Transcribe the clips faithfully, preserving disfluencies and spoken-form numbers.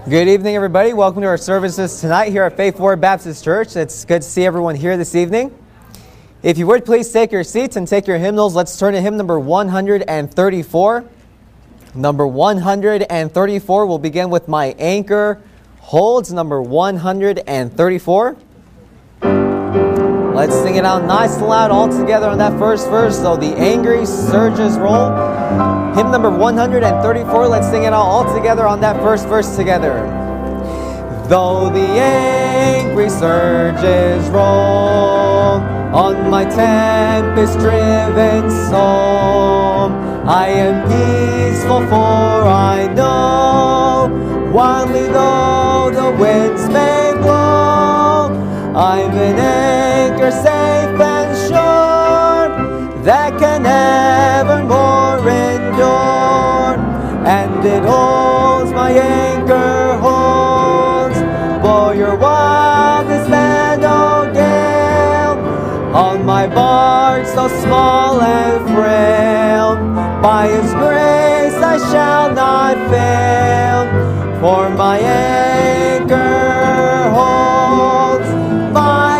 Good evening, everybody. Welcome to our services tonight here at Faith Word Baptist Church. It's good to see everyone here this evening. If you would, please take your seats and take your hymnals. Let's turn to hymn number one hundred thirty-four. Number one hundred thirty-four, we'll begin with My Anchor Holds, number one hundred thirty-four. Let's sing it out nice and loud all together on that first verse. Though the angry surges roll. Hymn number one hundred thirty-four, let's sing it out all together on that first verse together. Though the angry surges roll on my tempest-driven soul, I am peaceful, for I know, wildly though the winds may blow, I'm an anchor safe and sure, that can evermore endure, and it holds, my anchor holds, blow your wildest land, O gale, on my barge so small and frail, by His grace I shall not fail, for my anchor holds, my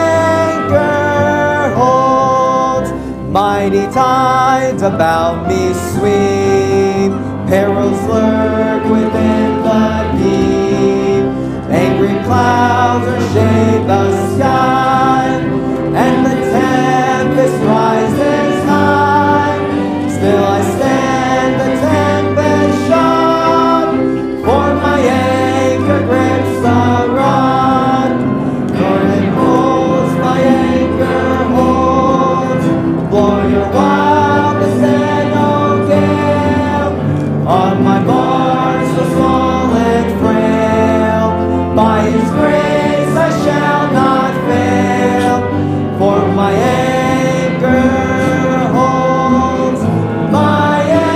anchor holds, mighty tides about me sweep, perils lurk within the deep, angry clouds are shade the sky, and the tempest rises high, still I stand the tempest shock, for my anchor grips the rod, Lord, it holds, my anchor holds, blow your wildest and O gale, on my barge so small and frail, by His grace I shall not fail, for my anchor holds, my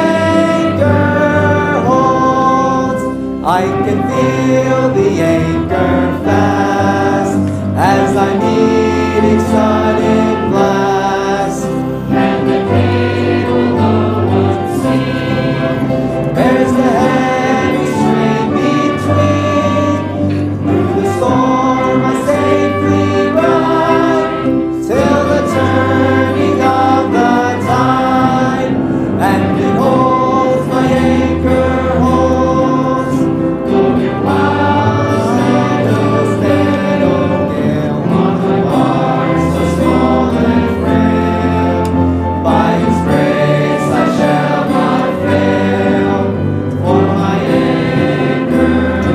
anchor holds. I can feel the anchor fast as I'm meeting sudden blast, and the cable no one sees, there's the heavy strain between, through the storm I safely ride, till the turning of the tide, and it holds, my anchor holds, though your wildest and O stand, O gale, on my barge so small and frail, by His grace I shall not fail, for my anchor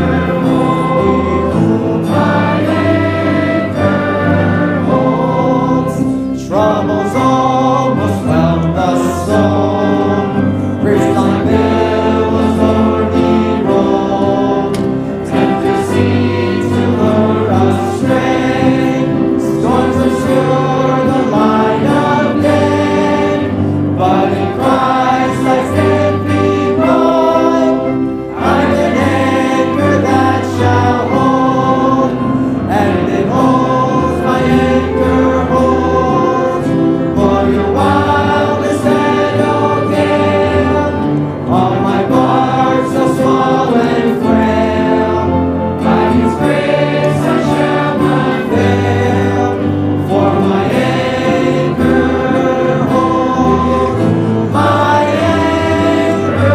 holds, my anchor holds. Troubles almost whelm the soul, rist on billows o'er me roll, tempter seems to lure astray, storms obscure the light of day, but in Christ I stand deployed, I'm an anchor that shall hold, and it holds, my anchor holds, for your wildest and O gale, on my barge so small and frail, by His grace I shall not fail, for my anchor holds, my anchor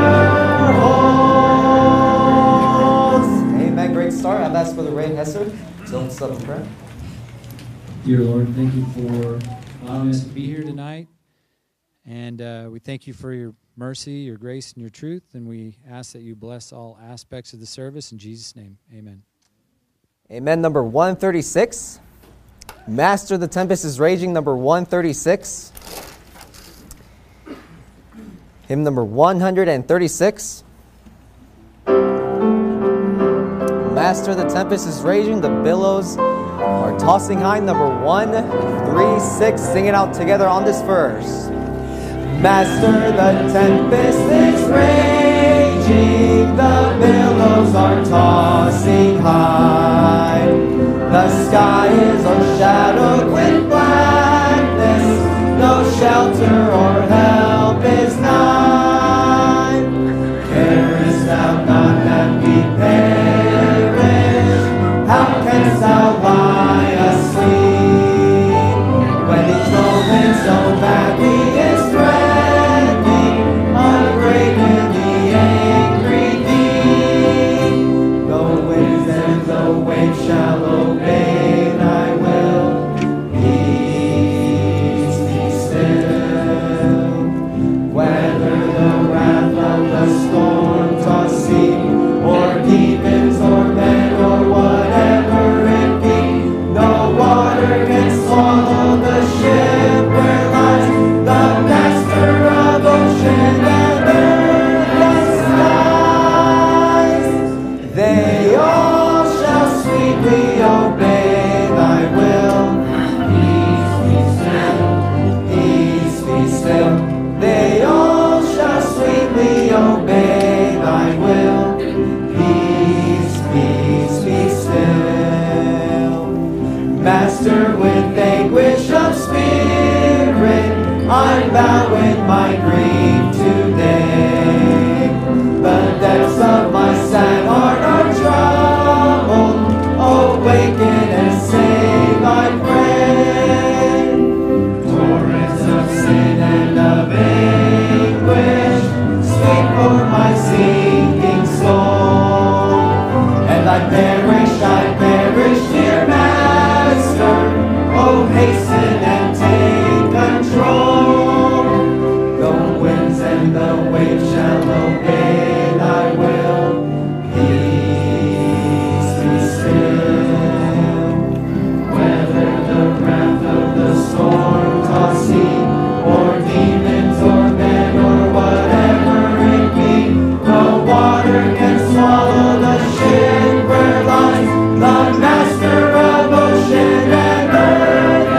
holds. Amen. Great start. I've asked for the Ray Hesser. So let's up in prayer. Dear Lord, thank you for allowing us to be here tonight. And uh, we thank you for your mercy, your grace, and your truth. And we ask that you bless all aspects of the service. In Jesus' name, amen. Amen. Number one thirty-six. Master, the tempest is raging, number one thirty-six. Hymn number one hundred thirty-six. Master, the tempest is raging, the billows are tossing high, number one thirty-six. Sing it out together on this verse. Master, the tempest is raging, the billows are tossing high, the sky is overshadowed with blackness, no shelter or help is nigh. Carest thou not that we perish? they all shall sweetly obey thy will. Peace, peace, be still. Master, with anguish of spirit, I'm bowing my grief today. The depths of my sad heart are troubled. Awaken and save, I pray. Torrents of sin and of anguish sweep for my sinking soul. And I perish, I perish, dear Master. Oh, hasten and take control. The winds and the waves shall obey thy will. Peace, be still. Whether the wrath of the storm-tossed sea, or demons, or men, or whatever it be, the water can swallow the ship where lies the Master of ocean and earth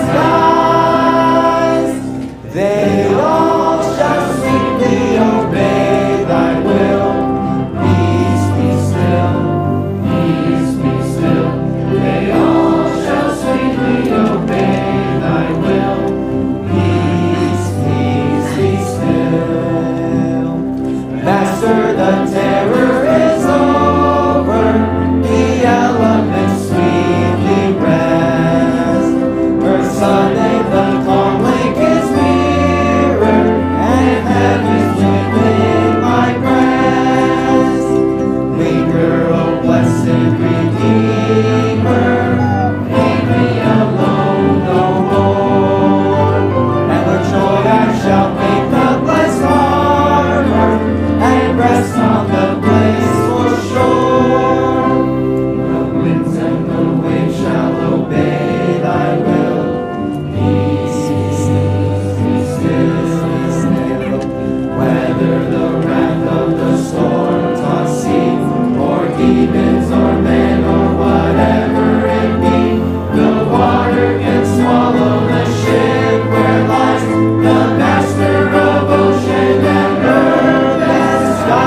and skies. They all shall sweetly obey thy will. Peace, be still. Peace, be still. They all shall sweetly obey thy will. Peace, peace, be still. Master, the terror is over. The elements sweetly rest. Earth's Sunday, the calm lake is mirrored, and heaven's within my breast. Linger, O blessed Redeemer, leave me alone no more. And the joy I shall make the blessed harbor, and rest on the blissful shore. The winds and the waves shall obey thy will. Peace, be still, be still, be still. Whether the wrath of the storm-tossed sea, or demons, or men, or whatever it be, the water can swallow the ship where lies the Master of ocean and earth and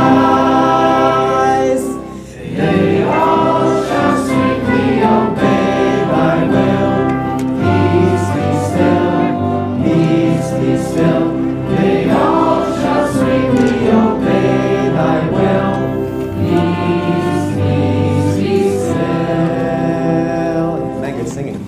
skies. They all shall sweetly obey thy will. Peace, be still. Peace, be still. They all shall sweetly obey thy will. Peace, peace, be still. Thank you for singing.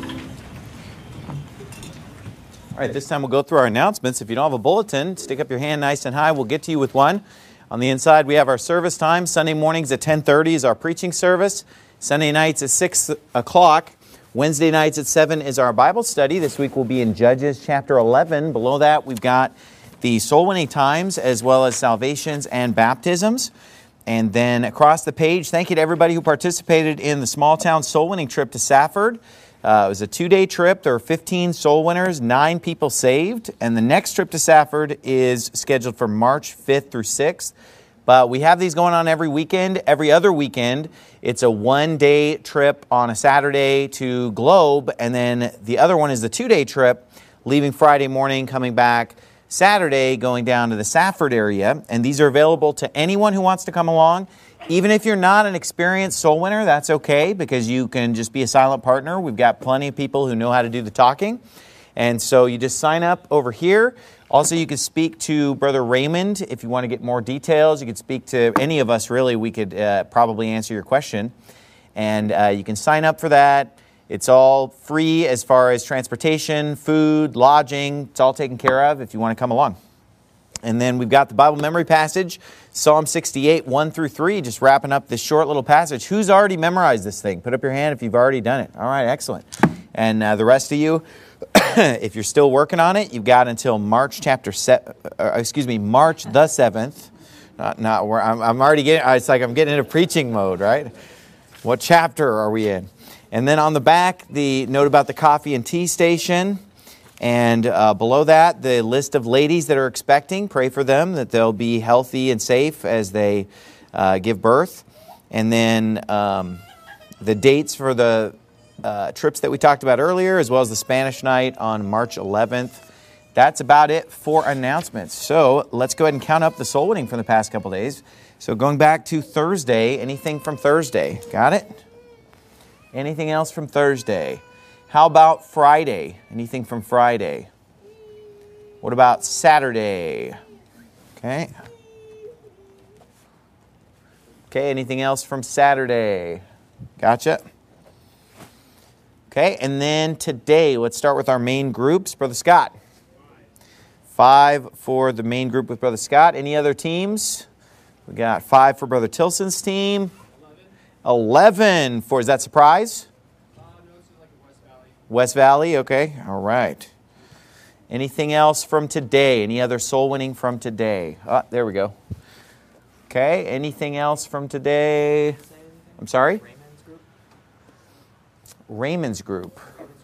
All right, this time we'll go through our announcements. If you don't have a bulletin, stick up your hand nice and high. We'll get to you with one. On the inside, we have our service time. Sunday mornings at ten thirty is our preaching service. Sunday nights at six o'clock. Wednesday nights at seven is our Bible study. This week we'll be in Judges chapter eleven. Below that, we've got the soul winning times as well as salvations and baptisms. And then across the page, thank you to everybody who participated in the small town soul winning trip to Safford. Uh, it was a two-day trip. There were fifteen soul winners, nine people saved. And the next trip to Safford is scheduled for March fifth through sixth. But we have these going on every weekend. Every other weekend, it's a one-day trip on a Saturday to Globe. And then the other one is the two-day trip, leaving Friday morning, coming back Saturday, going down to the Safford area. And these are available to anyone who wants to come along. Even if you're not an experienced soul winner, that's okay, because you can just be a silent partner. We've got plenty of people who know how to do the talking. And so you just sign up over here. Also, you can speak to Brother Raymond if you want to get more details. You can speak to any of us, really. We could uh, probably answer your question. And uh, you can sign up for that. It's all free as far as transportation, food, lodging. It's all taken care of if you want to come along. And then we've got the Bible memory passage, Psalm sixty-eight, one through three, just wrapping up this short little passage. Who's already memorized this thing? Put up your hand if you've already done it. All right, excellent. And uh, the rest of you, if you're still working on it, you've got until March chapter se- uh, excuse me, March the seventh. Not, not where I'm, I'm already getting. It's like I'm getting into preaching mode, right? What chapter are we in? And then on the back, the note about the coffee and tea station. And uh, below that, the list of ladies that are expecting. Pray for them, that they'll be healthy and safe as they uh, give birth. And then um, the dates for the uh, trips that we talked about earlier, as well as the Spanish night on March eleventh. that's about it for announcements. So let's go ahead and count up the soul winning from the past couple days. So going back to Thursday, anything from Thursday? Got it? Anything else from Thursday? How about Friday? Anything from Friday? What about Saturday? Okay. Okay, anything else from Saturday? Gotcha. Okay, and then today, let's start with our main groups. Brother Scott. Five for the main group with Brother Scott. Any other teams? We got five for Brother Tilson's team. Eleven for, is that surprise? Uh, no, it's like West Valley. West Valley, okay. All right. Anything else from today? Any other soul winning from today? Ah, there we go. Okay, anything else from today? I'm sorry? Raymond's group. Raymond's group.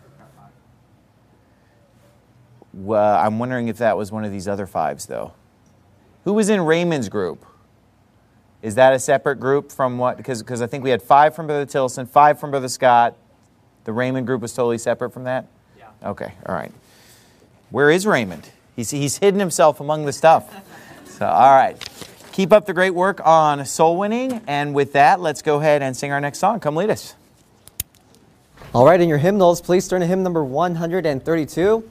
Well, I'm wondering if that was one of these other fives, though. Who was in Raymond's group? Is that a separate group from what? Because because I think we had five from Brother Tilson, five from Brother Scott. The Raymond group was totally separate from that? Yeah. Okay, all right. Where is Raymond? He's, he's hidden himself among the stuff. So, all right. Keep up the great work on soul winning. And with that, let's go ahead and sing our next song. Come lead us. All right, in your hymnals, please turn to hymn number one hundred thirty-two.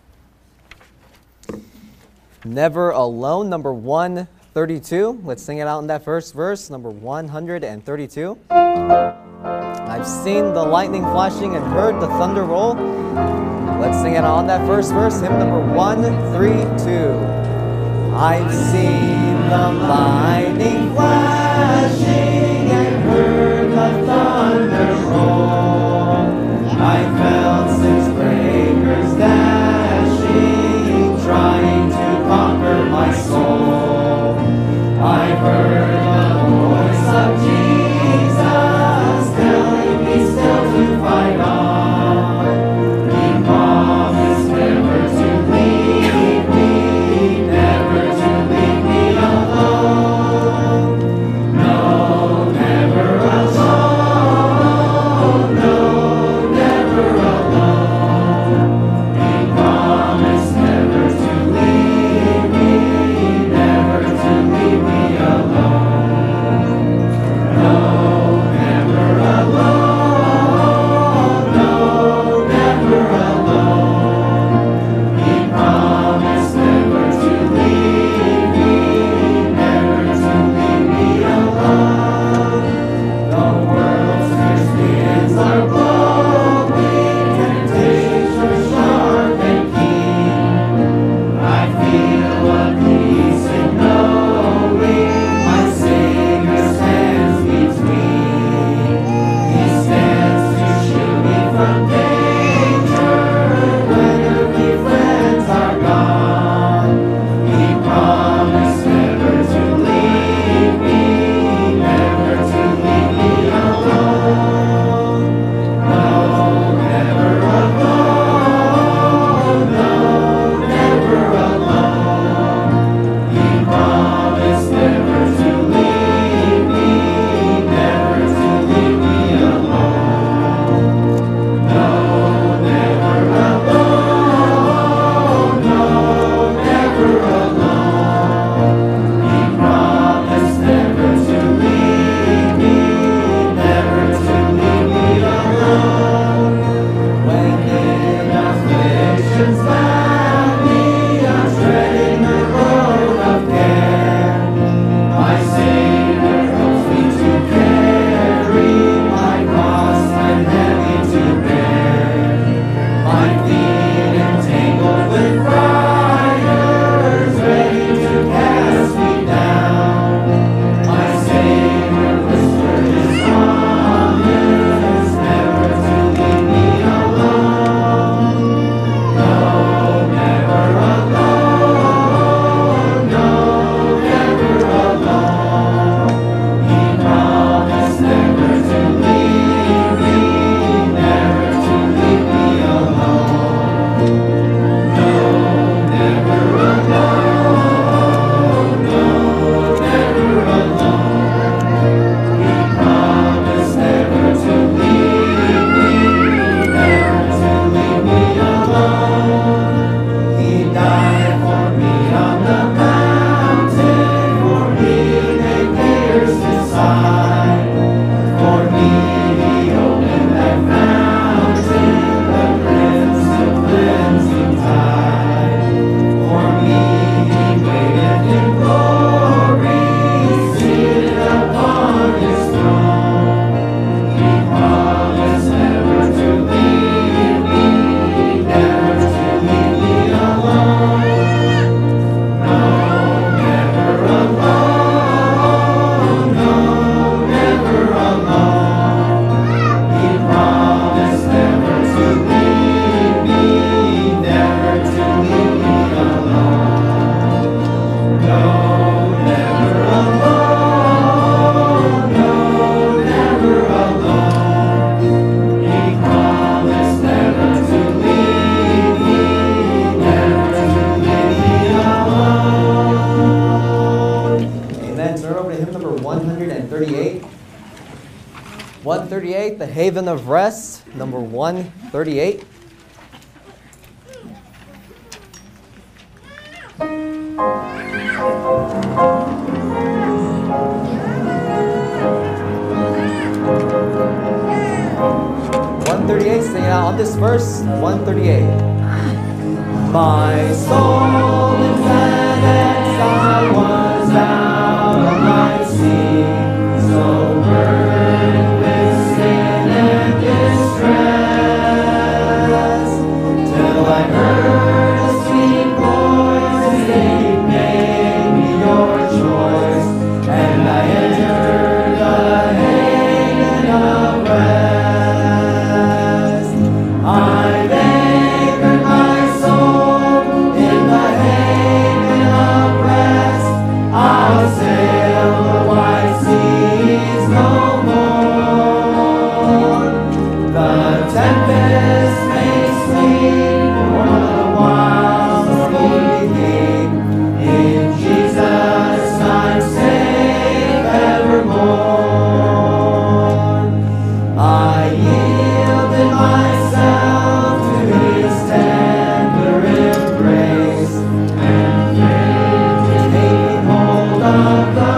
Never Alone, number one thirty-two. Let's sing it out in that first verse, number one hundred thirty-two. I've seen the lightning flashing and heard the thunder roll. Let's sing it on that first verse, hymn number one thirty-two. I've seen the lightning flashing and heard the thunder roll. I felt six breakers dashing, trying to conquer my soul. I've heard the voice of Jesus telling me still to fight on. He promised never to leave me, never to leave me alone. No. thirty-eight. one thirty-eight, the Haven of Rest, number one thirty-eight. one thirty-eight, sing it out on this verse, one thirty-eight. My soul is an exile was out on my sea, so burdened with sin and distress, till I heard a sweet voice saying, make me your choice, and I entered the haven of rest. I've anchored my soul in the haven of rest. I'll sail the wide seas no more. The tempest may sweep o'er the wild sleepy deep. In Jesus I'm safe evermore. I yielded myself to His tender embrace, and faith in taking hold of the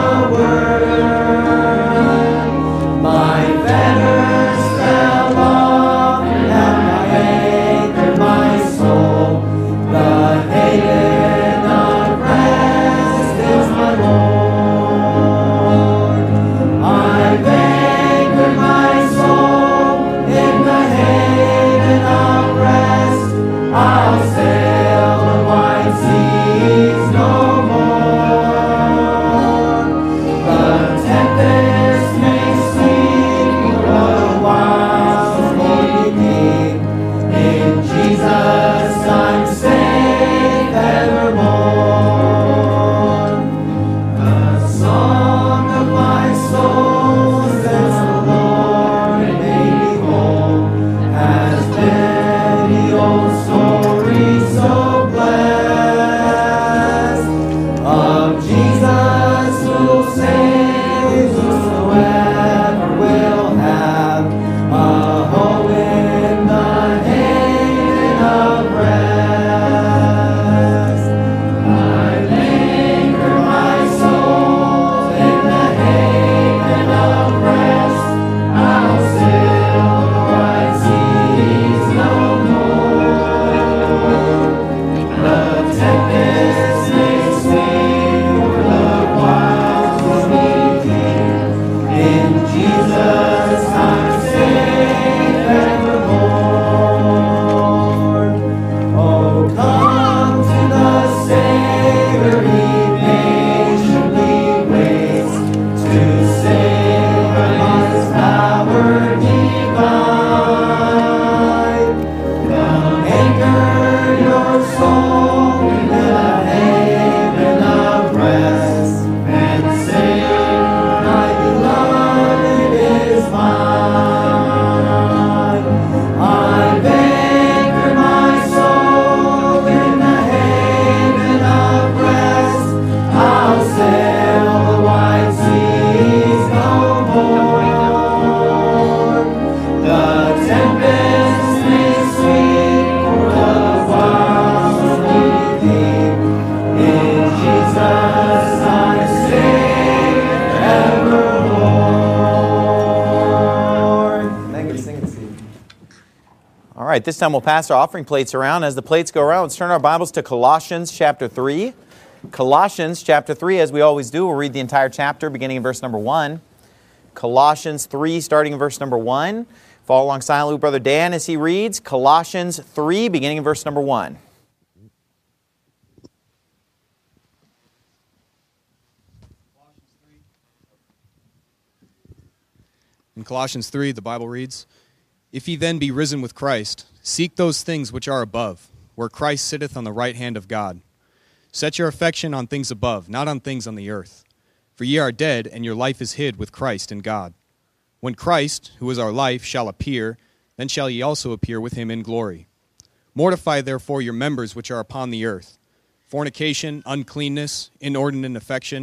Word. My fetters fell off, and I anchored my soul. The haven of rest is my Lord. I've anchored my soul in the haven of rest. I'll sail the wide seas no more. The tempest may sweep o'er the wild sleepy deep. In Jesus I'm safe evermore. The song of my soul since the Lord made me whole has been the old story so blessed of Jesus who'll save whosoever will have a home in the haven of rest. I've anchored my soul in the haven of rest. I'll sail the wide seas no more. The tempest may sweep o'er the wild sleepy deep. In Jesus I'm safe evermore. Oh, come to the Savior, He patiently waits to save by His power divine. Come anchor your soul in the haven of rest, and say, my beloved is mine. I've anchored my soul in the haven of rest. I'll sail the wide seas no more. The tempest may sweep o'er the wild sleepy deep. In Jesus I'm safe evermore. Thank you. Sing it, Steve. All right, this time we'll pass our offering plates around. As the plates go around, let's turn our Bibles to Colossians chapter three. Colossians chapter three, as we always do, we'll read the entire chapter beginning in verse number one. Colossians three, starting in verse number one. Follow along silently with Brother Dan as he reads. Colossians three, beginning in verse number one. In Colossians three, the Bible reads, If ye then be risen with Christ, seek those things which are above, where Christ sitteth on the right hand of God. Set your affection on things above, not on things on the earth. For ye are dead, and your life is hid with Christ in God. When Christ, who is our life, shall appear, then shall ye also appear with him in glory. Mortify therefore your members which are upon the earth, fornication, uncleanness, inordinate affection,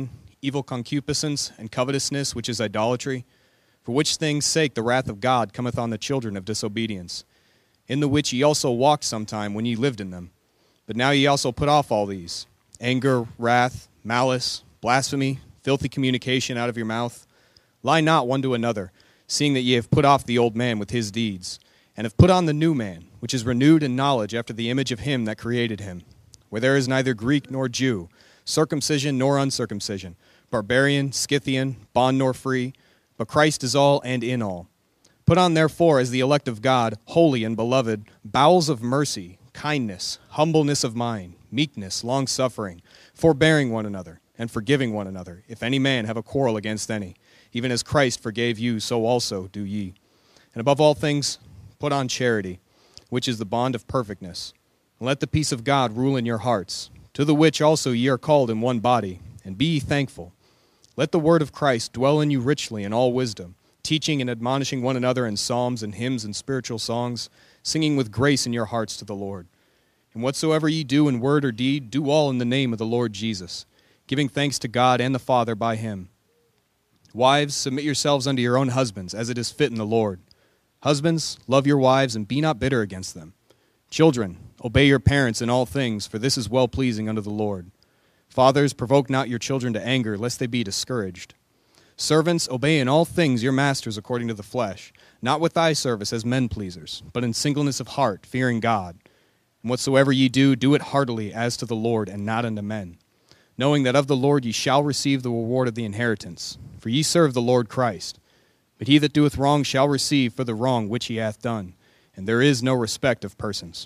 evil concupiscence, and covetousness, which is idolatry, for which things' sake the wrath of God cometh on the children of disobedience, in the which ye also walked sometime when ye lived in them. But now ye also put off all these, anger, wrath, malice, blasphemy, filthy communication out of your mouth. Lie not one to another, seeing that ye have put off the old man with his deeds, and have put on the new man, which is renewed in knowledge after the image of him that created him, where there is neither Greek nor Jew, circumcision nor uncircumcision, barbarian, Scythian, bond nor free, but Christ is all and in all. Put on therefore as the elect of God, holy and beloved, bowels of mercy, kindness, humbleness of mind, meekness, long-suffering, forbearing one another, and forgiving one another, if any man have a quarrel against any. Even as Christ forgave you, so also do ye. And above all things, put on charity, which is the bond of perfectness. And let the peace of God rule in your hearts, to the which also ye are called in one body, and be ye thankful. Let the word of Christ dwell in you richly in all wisdom, teaching and admonishing one another in psalms and hymns and spiritual songs, singing with grace in your hearts to the Lord. And whatsoever ye do in word or deed, do all in the name of the Lord Jesus, giving thanks to God and the Father by him. Wives, submit yourselves unto your own husbands, as it is fit in the Lord. Husbands, love your wives, and be not bitter against them. Children, obey your parents in all things, for this is well-pleasing unto the Lord. Fathers, provoke not your children to anger, lest they be discouraged. Servants, obey in all things your masters according to the flesh, not with eye service as men-pleasers, but in singleness of heart, fearing God. And whatsoever ye do, do it heartily as to the Lord, and not unto men, knowing that of the Lord ye shall receive the reward of the inheritance. For ye serve the Lord Christ. But he that doeth wrong shall receive for the wrong which he hath done, and there is no respect of persons.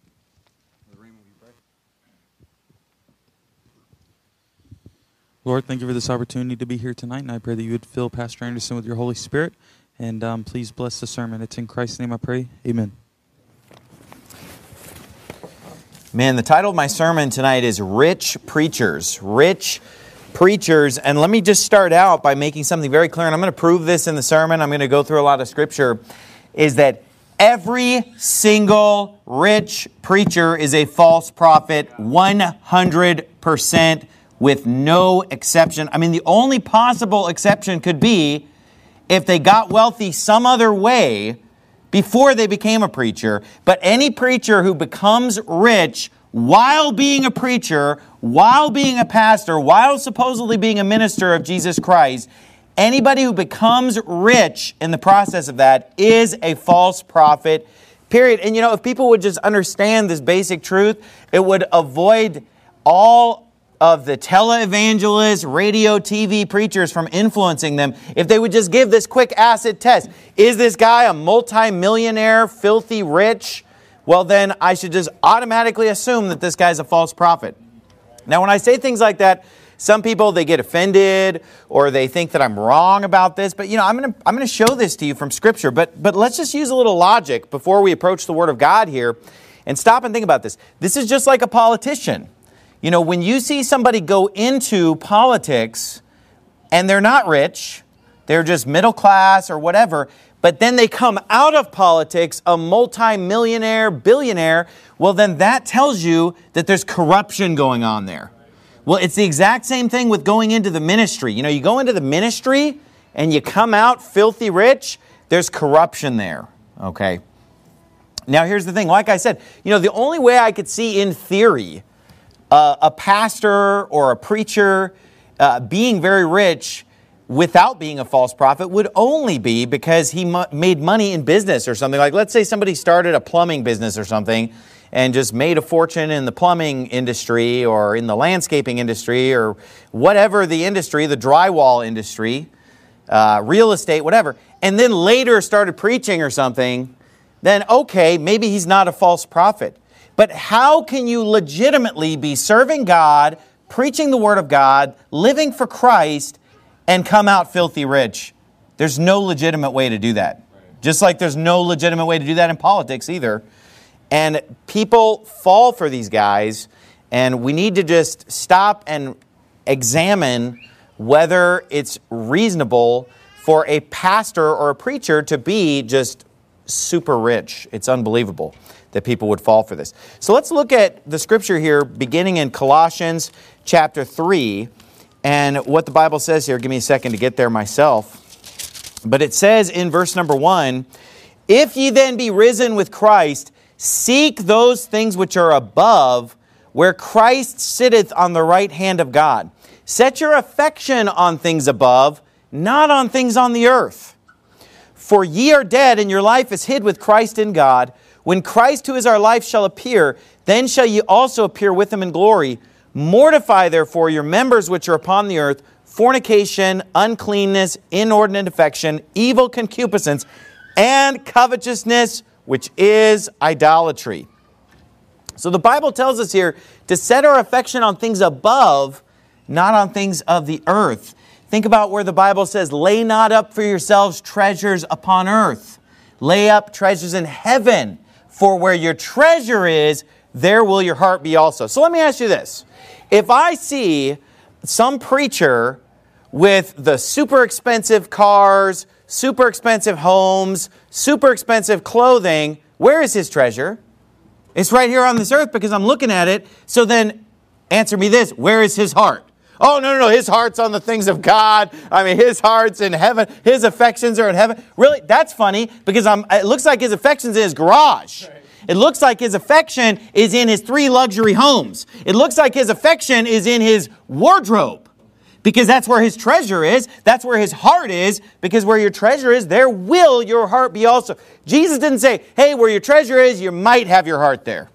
Lord, thank you for this opportunity to be here tonight, and I pray that you would fill Pastor Anderson with your Holy Spirit, and um, please bless the sermon. It's in Christ's name I pray. Amen. Man, the title of my sermon tonight is Rich Preachers. Rich Preachers. And let me just start out by making something very clear, and I'm going to prove this in the sermon. I'm going to go through a lot of scripture, is that every single rich preacher is a false prophet, one hundred percent, with no exception. I mean, the only possible exception could be if they got wealthy some other way before they became a preacher. But any preacher who becomes rich while being a preacher, while being a pastor, while supposedly being a minister of Jesus Christ, anybody who becomes rich in the process of that is a false prophet, period. And you know, if people would just understand this basic truth, it would avoid all of the televangelists, radio, T V preachers from influencing them if they would just give this quick acid test. Is this guy a multi-millionaire, filthy rich? Well, then I should just automatically assume that this guy's a false prophet. Now, when I say things like that, some people, they get offended or they think that I'm wrong about this. But, you know, I'm going to I'm going to show this to you from Scripture. But, but let's just use a little logic before we approach the Word of God here and stop and think about this. This is just like a politician. You know, when you see somebody go into politics and they're not rich, they're just middle class or whatever, but then they come out of politics a multi-millionaire, billionaire, well, then that tells you that there's corruption going on there. Well, it's the exact same thing with going into the ministry. You know, you go into the ministry and you come out filthy rich, there's corruption there, okay? Now, here's the thing. Like I said, you know, the only way I could see in theory Uh, a pastor or a preacher uh, being very rich without being a false prophet would only be because he mu- made money in business or something. Like, let's say somebody started a plumbing business or something and just made a fortune in the plumbing industry or in the landscaping industry or whatever the industry, the drywall industry, uh, real estate, whatever, and then later started preaching or something, then okay, maybe he's not a false prophet. But how can you legitimately be serving God, preaching the Word of God, living for Christ, and come out filthy rich? There's no legitimate way to do that. Just like there's no legitimate way to do that in politics either. And people fall for these guys, and we need to just stop and examine whether it's reasonable for a pastor or a preacher to be just super rich. It's unbelievable that people would fall for this. So let's look at the scripture here beginning in Colossians chapter three. And what the Bible says here, give me a second to get there myself. But it says in verse number one, if ye then be risen with Christ, seek those things which are above, where Christ sitteth on the right hand of God. Set your affection on things above, not on things on the earth. For ye are dead, and your life is hid with Christ in God. When Christ, who is our life, shall appear, then shall ye also appear with him in glory. Mortify therefore your members which are upon the earth, fornication, uncleanness, inordinate affection, evil concupiscence, and covetousness, which is idolatry. So the Bible tells us here to set our affection on things above, not on things of the earth. Think about where the Bible says, lay not up for yourselves treasures upon earth. Lay up treasures in heaven, for where your treasure is, there will your heart be also. So let me ask you this. If I see some preacher with the super expensive cars, super expensive homes, super expensive clothing, where is his treasure? It's right here on this earth because I'm looking at it. So then answer me this, where is his heart? Oh, no, no, no, his heart's on the things of God. I mean, his heart's in heaven. His affections are in heaven. Really? That's funny because I'm, it looks like his affection's in his garage. Right. It looks like his affection is in his three luxury homes. It looks like his affection is in his wardrobe because that's where his treasure is. That's where his heart is, because where your treasure is, there will your heart be also. Jesus didn't say, hey, where your treasure is, you might have your heart there.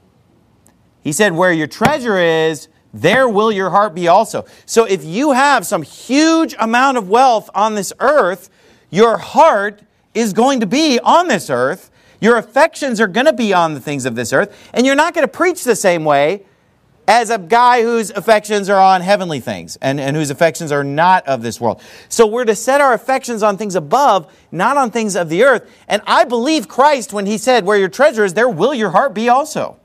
He said, where your treasure is, there will your heart be also. So if you have some huge amount of wealth on this earth, your heart is going to be on this earth. Your affections are going to be on the things of this earth. And you're not going to preach the same way as a guy whose affections are on heavenly things and, and whose affections are not of this world. So we're to set our affections on things above, not on things of the earth. And I believe Christ when he said, where your treasure is, there will your heart be also.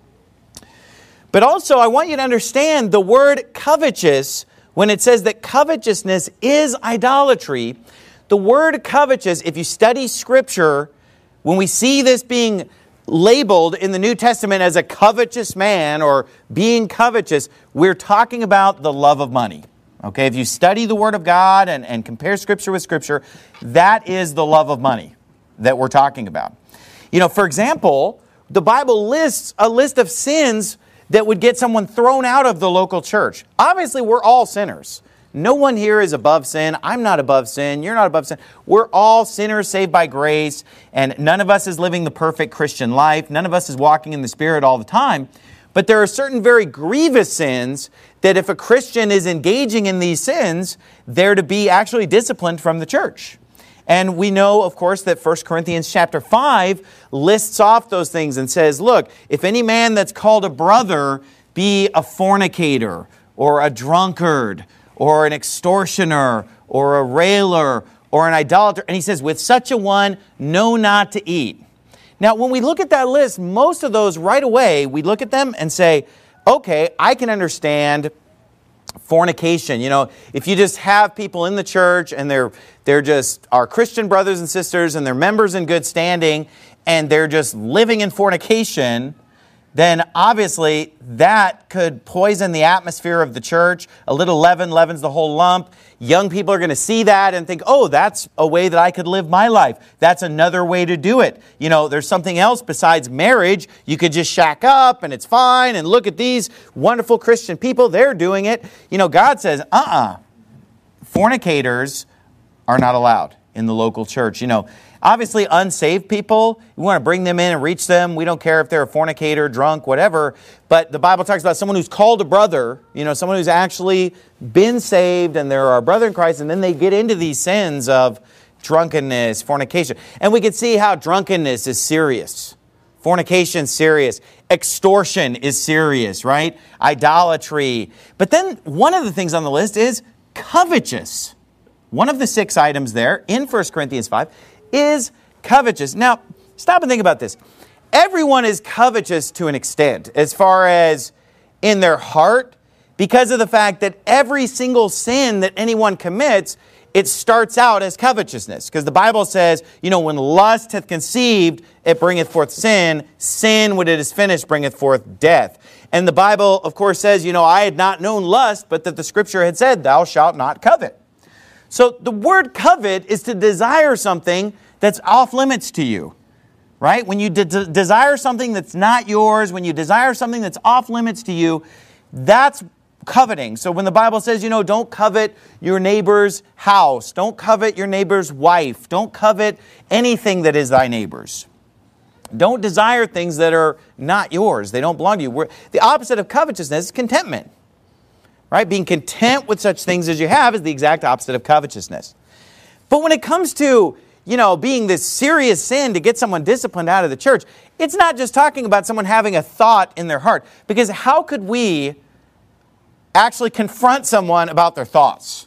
But also, I want you to understand the word covetous, when it says that covetousness is idolatry, the word covetous, if you study Scripture, when we see this being labeled in the New Testament as a covetous man or being covetous, we're talking about the love of money. Okay, if you study the Word of God and, and compare Scripture with Scripture, that is the love of money that we're talking about. You know, for example, the Bible lists a list of sins that would get someone thrown out of the local church. Obviously, we're all sinners. No one here is above sin. I'm not above sin. You're not above sin. We're all sinners saved by grace, and none of us is living the perfect Christian life. None of us is walking in the Spirit all the time. But there are certain very grievous sins that if a Christian is engaging in these sins, they're to be actually disciplined from the church. And we know, of course, that First Corinthians chapter five lists off those things and says, look, if any man that's called a brother be a fornicator or a drunkard or an extortioner or a railer or an idolater, and he says, with such a one, know not to eat. Now, when we look at that list, most of those right away, we look at them and say, okay, I can understand fornication. You know, if you just have people in the church and they're they're just our Christian brothers and sisters and they're members in good standing and they're just living in fornication, then obviously that could poison the atmosphere of the church. A little leaven leavens the whole lump. Young people are going to see that and think, oh, that's a way that I could live my life. That's another way to do it. You know, there's something else besides marriage. You could just shack up and it's fine. And look at these wonderful Christian people. They're doing it. You know, God says, uh-uh. Fornicators are not allowed in the local church. You know, obviously unsaved people, we want to bring them in and reach them. We don't care if they're a fornicator, drunk, whatever. But the Bible talks about someone who's called a brother, you know, someone who's actually been saved and they're our brother in Christ, and then they get into these sins of drunkenness, fornication. And we can see how drunkenness is serious. Fornication is serious. Extortion is serious, right? Idolatry. But then one of the things on the list is covetous. One of the six items there in First Corinthians five is covetous. Now, stop and think about this. Everyone is covetous to an extent as far as in their heart, because of the fact that every single sin that anyone commits, it starts out as covetousness. Because the Bible says, you know, when lust hath conceived, it bringeth forth sin. Sin, when it is finished, bringeth forth death. And the Bible, of course, says, you know, I had not known lust, but that the Scripture had said, thou shalt not covet. So the word covet is to desire something that's off limits to you, right? When you de- de- desire something that's not yours, when you desire something that's off limits to you, that's coveting. So when the Bible says, you know, don't covet your neighbor's house, don't covet your neighbor's wife, don't covet anything that is thy neighbor's. Don't desire things that are not yours. They don't belong to you. We're, the opposite of covetousness is contentment. Right? Being content with such things as you have is the exact opposite of covetousness. But when it comes to, you know, being this serious sin to get someone disciplined out of the church, it's not just talking about someone having a thought in their heart. Because how could we actually confront someone about their thoughts?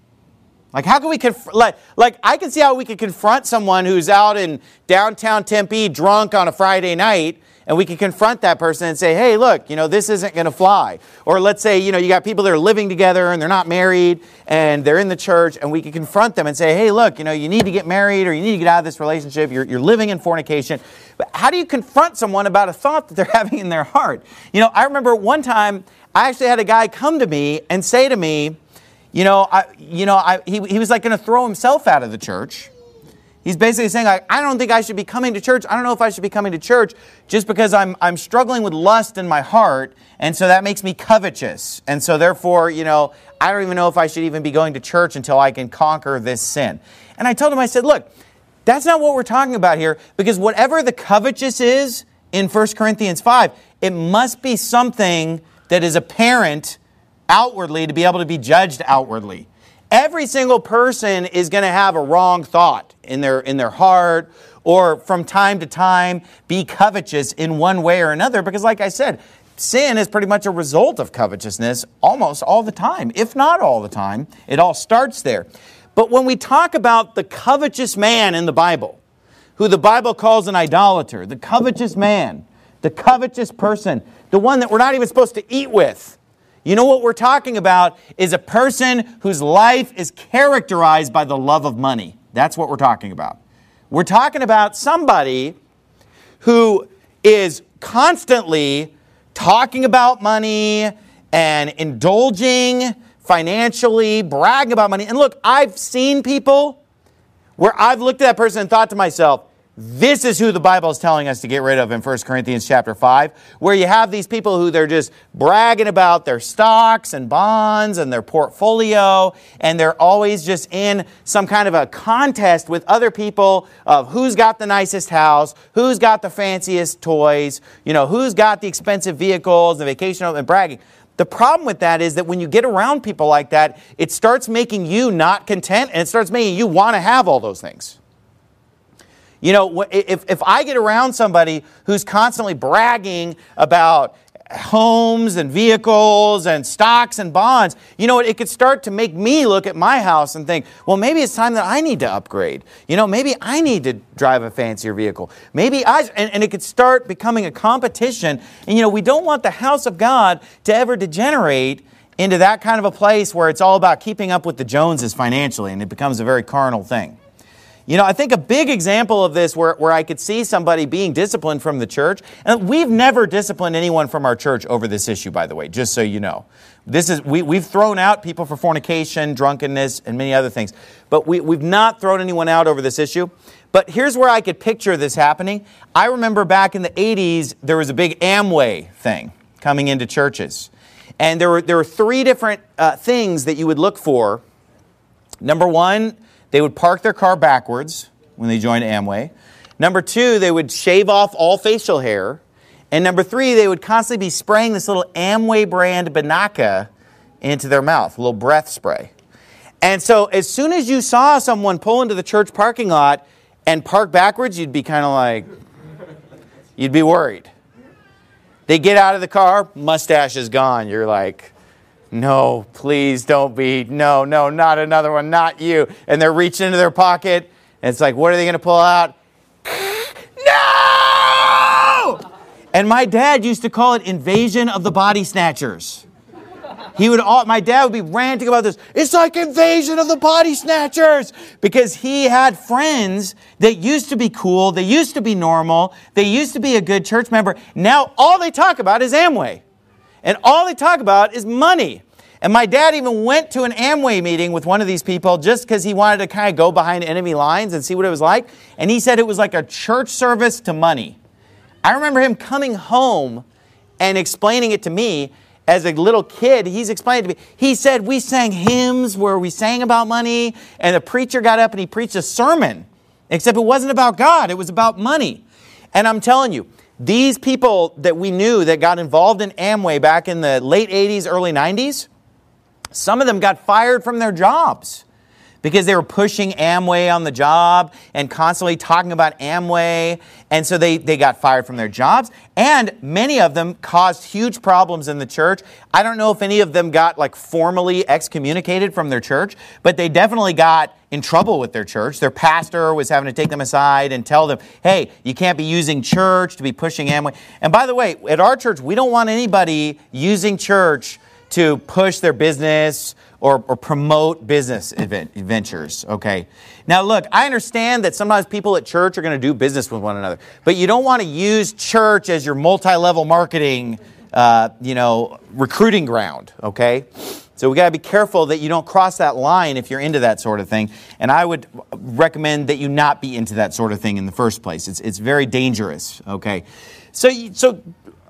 Like, how can we, conf- like, like, I can see how we could confront someone who's out in downtown Tempe drunk on a Friday night, and we can confront that person and say, hey, look, you know, this isn't going to fly. Or let's say, you know, you got people that are living together and they're not married and they're in the church, and we can confront them and say, hey, look, you know, you need to get married or you need to get out of this relationship. You're, you're living in fornication. But how do you confront someone about a thought that they're having in their heart? You know, I remember one time I actually had a guy come to me and say to me, You know, I, you know, I, he, he was like going to throw himself out of the church. He's basically saying, like, I don't think I should be coming to church. I don't know if I should be coming to church just because I'm, I'm struggling with lust in my heart. And so that makes me covetous. And so therefore, you know, I don't even know if I should even be going to church until I can conquer this sin. And I told him, I said, look, that's not what we're talking about here. Because whatever the covetous is in First Corinthians five, it must be something that is apparent outwardly to be able to be judged outwardly. Every single person is going to have a wrong thought in their in their heart, or from time to time be covetous in one way or another, because like I said, sin is pretty much a result of covetousness almost all the time, if not all the time. It all starts there. But when we talk about the covetous man in the Bible, who the Bible calls an idolater, the covetous man, the covetous person, the one that we're not even supposed to eat with, you know what we're talking about is a person whose life is characterized by the love of money. That's what we're talking about. We're talking about somebody who is constantly talking about money and indulging financially, bragging about money. And look, I've seen people where I've looked at that person and thought to myself, this is who the Bible is telling us to get rid of in First Corinthians chapter five, where you have these people who they're just bragging about their stocks and bonds and their portfolio, and they're always just in some kind of a contest with other people of who's got the nicest house, who's got the fanciest toys, you know, who's got the expensive vehicles, the vacation home, and bragging. The problem with that is that when you get around people like that, it starts making you not content, and it starts making you want to have all those things. You know, if, if I get around somebody who's constantly bragging about homes and vehicles and stocks and bonds, you know, it could start to make me look at my house and think, well, maybe it's time that I need to upgrade. You know, maybe I need to drive a fancier vehicle. Maybe I, and, and it could start becoming a competition. And, you know, we don't want the house of God to ever degenerate into that kind of a place where it's all about keeping up with the Joneses financially, and it becomes a very carnal thing. You know, I think a big example of this where, where I could see somebody being disciplined from the church, and we've never disciplined anyone from our church over this issue, by the way, just so you know. This is we, we've thrown out people for fornication, drunkenness, and many other things, but we, we've not thrown anyone out over this issue. But here's where I could picture this happening. I remember back in the eighties, there was a big Amway thing coming into churches. And there were, there were three different uh, things that you would look for. Number one, they would park their car backwards when they joined Amway. Number two, they would shave off all facial hair. And number three, they would constantly be spraying this little Amway brand Binaca into their mouth, a little breath spray. And so as soon as you saw someone pull into the church parking lot and park backwards, you'd be kind of like, you'd be worried. They get out of the car, mustache is gone. You're like, no, please don't be. No, no, not another one, not you. And they're reaching into their pocket, and it's like, what are they going to pull out? No! And my dad used to call it invasion of the body snatchers. He would all, my dad would be ranting about this. It's like invasion of the body snatchers. Because he had friends that used to be cool. They used to be normal. They used to be a good church member. Now all they talk about is Amway. And all they talk about is money. And my dad even went to an Amway meeting with one of these people just because he wanted to kind of go behind enemy lines and see what it was like. And he said it was like a church service to money. I remember him coming home and explaining it to me as a little kid. He's explained it to me. He said we sang hymns where we sang about money, and the preacher got up and he preached a sermon, except it wasn't about God. It was about money. And I'm telling you, these people that we knew that got involved in Amway back in the late eighties, early nineties, some of them got fired from their jobs because they were pushing Amway on the job and constantly talking about Amway. And so they, they got fired from their jobs. And many of them caused huge problems in the church. I don't know if any of them got like formally excommunicated from their church, but they definitely got in trouble with their church. Their pastor was having to take them aside and tell them, hey, you can't be using church to be pushing Amway. And by the way, at our church, we don't want anybody using church to push their business or, or promote business event, ventures, okay? Now look, I understand that sometimes people at church are going to do business with one another, but you don't want to use church as your multi-level marketing, uh, you know, recruiting ground, okay? So we got to be careful that you don't cross that line if you're into that sort of thing. And I would recommend that you not be into that sort of thing in the first place. It's, it's very dangerous, okay? So, so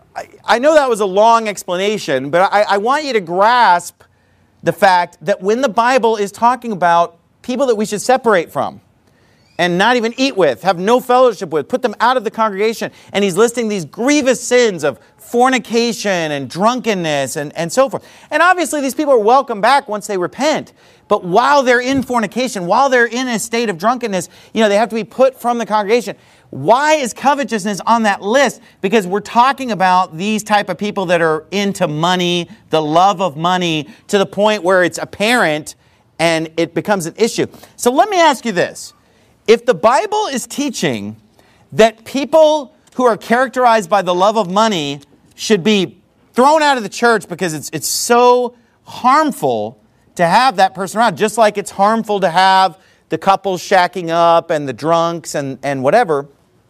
I know that was a long explanation, but I, I want you to grasp the fact that when the Bible is talking about people that we should separate from and not even eat with, have no fellowship with, put them out of the congregation, and he's listing these grievous sins of fornication and drunkenness and, and so forth. And obviously these people are welcome back once they repent. But while they're in fornication, while they're in a state of drunkenness, you know, they have to be put from the congregation. Why is covetousness on that list? Because we're talking about these type of people that are into money, the love of money, to the point where it's apparent and it becomes an issue. So let me ask you this. If the Bible is teaching that people who are characterized by the love of money should be thrown out of the church because it's, it's so harmful to have that person around, just like it's harmful to have the couples shacking up and the drunks and, and whatever,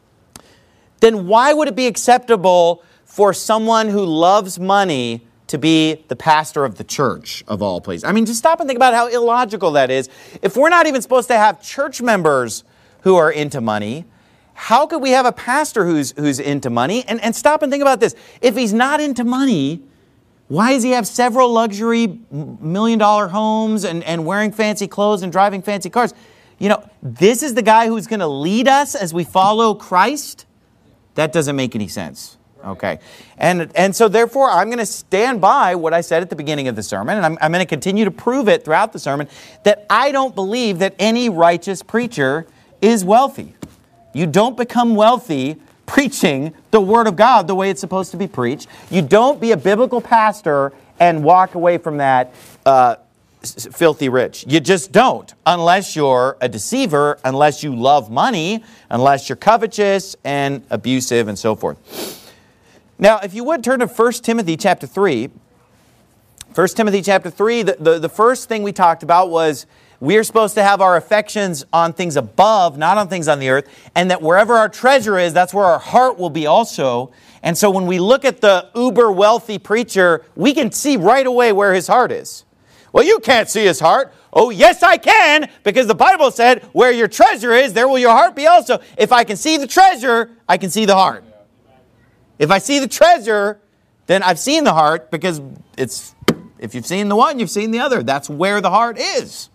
then why would it be acceptable for someone who loves money to be the pastor of the church, of all places? I mean, just stop and think about how illogical that is. If we're not even supposed to have church members who are into money, how could we have a pastor who's, who's into money? And, and stop and think about this. If he's not into money, why does he have several luxury million dollar homes and, and wearing fancy clothes and driving fancy cars? You know, this is the guy who's going to lead us as we follow Christ? That doesn't make any sense. Okay. And, and so therefore, I'm going to stand by what I said at the beginning of the sermon, and I'm, I'm going to continue to prove it throughout the sermon, that I don't believe that any righteous preacher is wealthy. You don't become wealthy preaching the Word of God the way it's supposed to be preached. You don't be a biblical pastor and walk away from that uh, filthy rich. You just don't, unless you're a deceiver, unless you love money, unless you're covetous and abusive and so forth. Now, if you would turn to First Timothy chapter three. First Timothy chapter three, the, the, the first thing we talked about was we're supposed to have our affections on things above, not on things on the earth, and that wherever our treasure is, that's where our heart will be also. And so when we look at the uber wealthy preacher, we can see right away where his heart is. Well, you can't see his heart. Oh, yes, I can, because the Bible said, where your treasure is, there will your heart be also. If I can see the treasure, I can see the heart. If I see the treasure, then I've seen the heart, because it's, if you've seen the one, you've seen the other. That's where the heart is.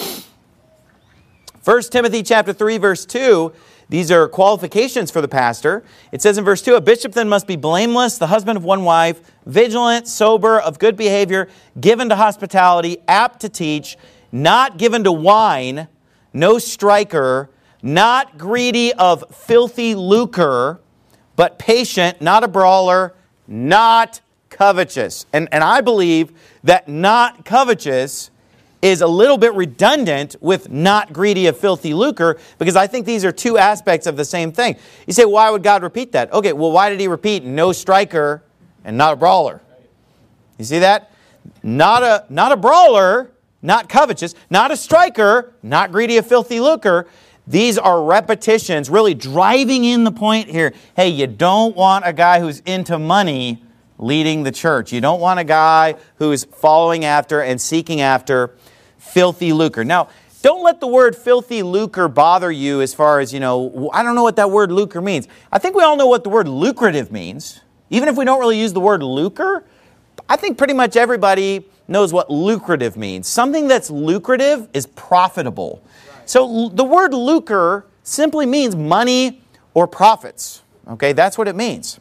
First Timothy chapter three, verse two, these are qualifications for the pastor. It says in verse two, a bishop then must be blameless, the husband of one wife, vigilant, sober, of good behavior, given to hospitality, apt to teach, not given to wine, no striker, not greedy of filthy lucre, but patient, not a brawler, not covetous. And, and I believe that not covetous is a little bit redundant with not greedy of filthy lucre, because I think these are two aspects of the same thing. You say, why would God repeat that? Okay, well, why did he repeat no striker and not a brawler? You see that? Not a, not a brawler, not covetous, not a striker, not greedy of filthy lucre. These are repetitions, really driving in the point here. Hey, you don't want a guy who's into money leading the church. You don't want a guy who's following after and seeking after filthy lucre. Now, don't let the word filthy lucre bother you as far as, you know, I don't know what that word lucre means. I think we all know what the word lucrative means. Even if we don't really use the word lucre, I think pretty much everybody knows what lucrative means. Something that's lucrative is profitable. So the word lucre simply means money or profits. Okay, that's what it means.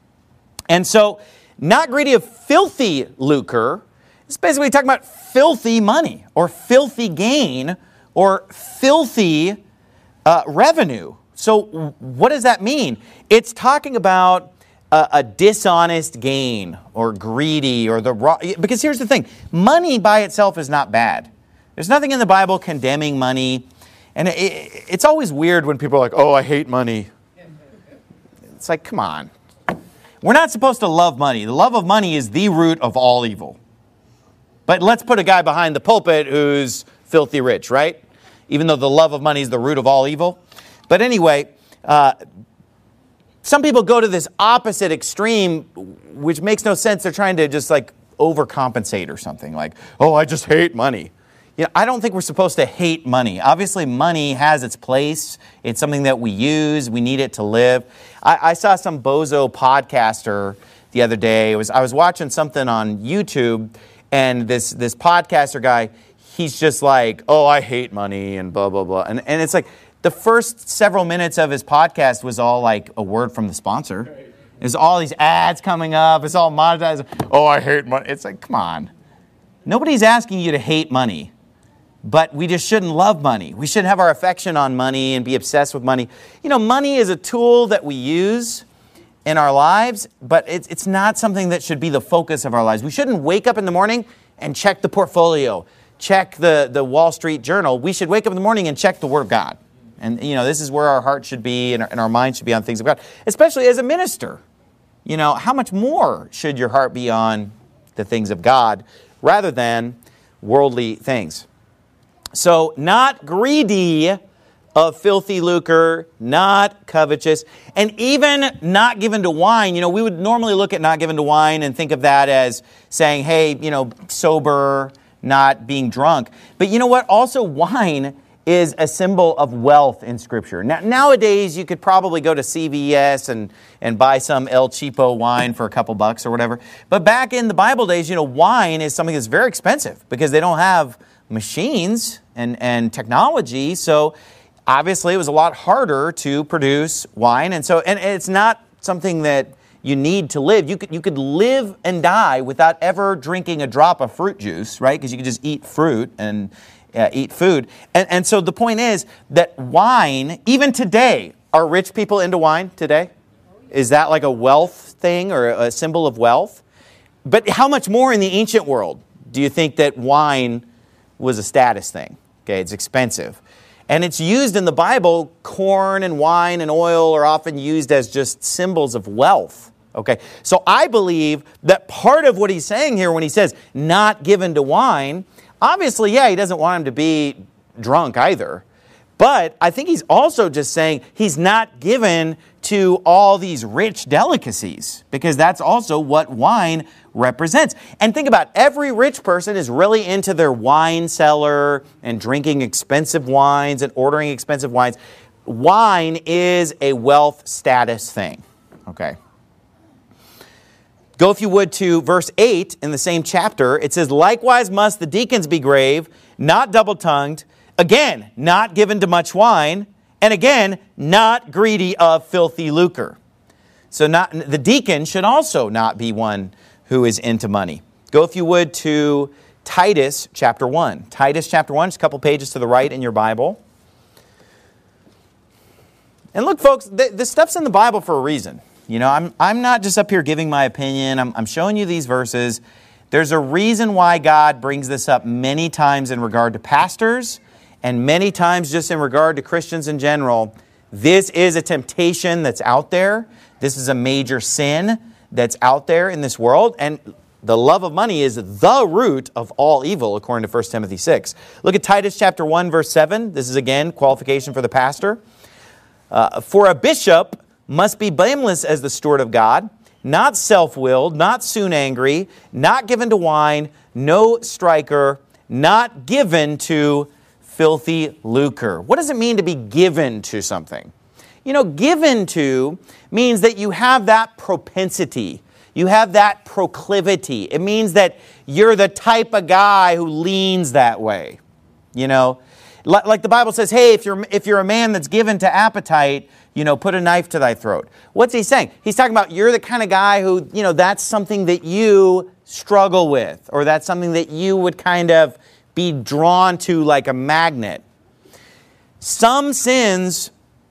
And so, not greedy of filthy lucre, it's basically talking about filthy money or filthy gain or filthy uh, revenue. So what does that mean? It's talking about a, a dishonest gain or greedy or the raw. Because here's the thing, money by itself is not bad. There's nothing in the Bible condemning money. And it, it, it's always weird when people are like, oh, I hate money. It's like, come on. We're not supposed to love money. The love of money is the root of all evil. But let's put a guy behind the pulpit who's filthy rich, right? Even though the love of money is the root of all evil. But anyway, uh, some people go to this opposite extreme, which makes no sense. They're trying to just like overcompensate or something. Like, oh, I just hate money. You know, I don't think we're supposed to hate money. Obviously, money has its place. It's something that we use. We need it to live. I, I saw some bozo podcaster the other day. It was I was watching something on YouTube, and this this podcaster guy, he's just like, oh, I hate money and blah, blah, blah. And, and it's like the first several minutes of his podcast was all like a word from the sponsor. There's all these ads coming up. It's all monetized. Oh, I hate money. It's like, come on. Nobody's asking you to hate money. But we just shouldn't love money. We shouldn't have our affection on money and be obsessed with money. You know, money is a tool that we use in our lives, but it's, it's not something that should be the focus of our lives. We shouldn't wake up in the morning and check the portfolio, check the, the Wall Street Journal. We should wake up in the morning and check the Word of God. And, you know, this is where our heart should be and our, and our mind should be on things of God, especially as a minister. You know, how much more should your heart be on the things of God rather than worldly things? So, not greedy of filthy lucre, not covetous, and even not given to wine. You know, we would normally look at not given to wine and think of that as saying, hey, you know, sober, not being drunk. But you know what? Also, wine is a symbol of wealth in Scripture. Now, nowadays, you could probably go to C V S and, and buy some El Cheapo wine for a couple bucks or whatever. But back in the Bible days, you know, wine is something that's very expensive because they don't have machines and, and technology. So obviously it was a lot harder to produce wine. And so, and it's not something that you need to live. You could, you could live and die without ever drinking a drop of fruit juice, right? Because you could just eat fruit and uh, eat food. And, and so the point is that wine, even today, are rich people into wine today? Is that like a wealth thing or a symbol of wealth? But how much more in the ancient world do you think that wine was a status thing? Okay, it's expensive. And it's used in the Bible. Corn and wine and oil are often used as just symbols of wealth. Okay, so I believe that part of what he's saying here when he says not given to wine, obviously, yeah, he doesn't want him to be drunk either. But I think he's also just saying he's not given to all these rich delicacies, because that's also what wine represents. And think about it, every rich person is really into their wine cellar and drinking expensive wines and ordering expensive wines. Wine is a wealth status thing. Okay. Go, if you would, to verse eight in the same chapter. It says, likewise must the deacons be grave, not double-tongued, again, not given to much wine, and again, not greedy of filthy lucre. So not, the deacon should also not be one who is into money. Go, if you would, to Titus chapter one. Titus chapter one, just a couple pages to the right in your Bible. And look, folks, th- this stuff's in the Bible for a reason. You know, I'm, I'm not just up here giving my opinion. I'm, I'm showing you these verses. There's a reason why God brings this up many times in regard to pastors and many times just in regard to Christians in general. This is a temptation that's out there. This is a major sin that's out there in this world. And the love of money is the root of all evil, according to First Timothy six. Look at Titus chapter one, verse seven. This is, again, qualification for the pastor. Uh, For a bishop must be blameless as the steward of God, not self-willed, not soon angry, not given to wine, no striker, not given to filthy lucre. What does it mean to be given to something? You know, given to means that you have that propensity. You have that proclivity. It means that you're the type of guy who leans that way. You know, like the Bible says, hey, if you're, if you're a man that's given to appetite, you know, put a knife to thy throat. What's he saying? He's talking about you're the kind of guy who, you know, that's something that you struggle with, or that's something that you would kind of be drawn to like a magnet. Some sins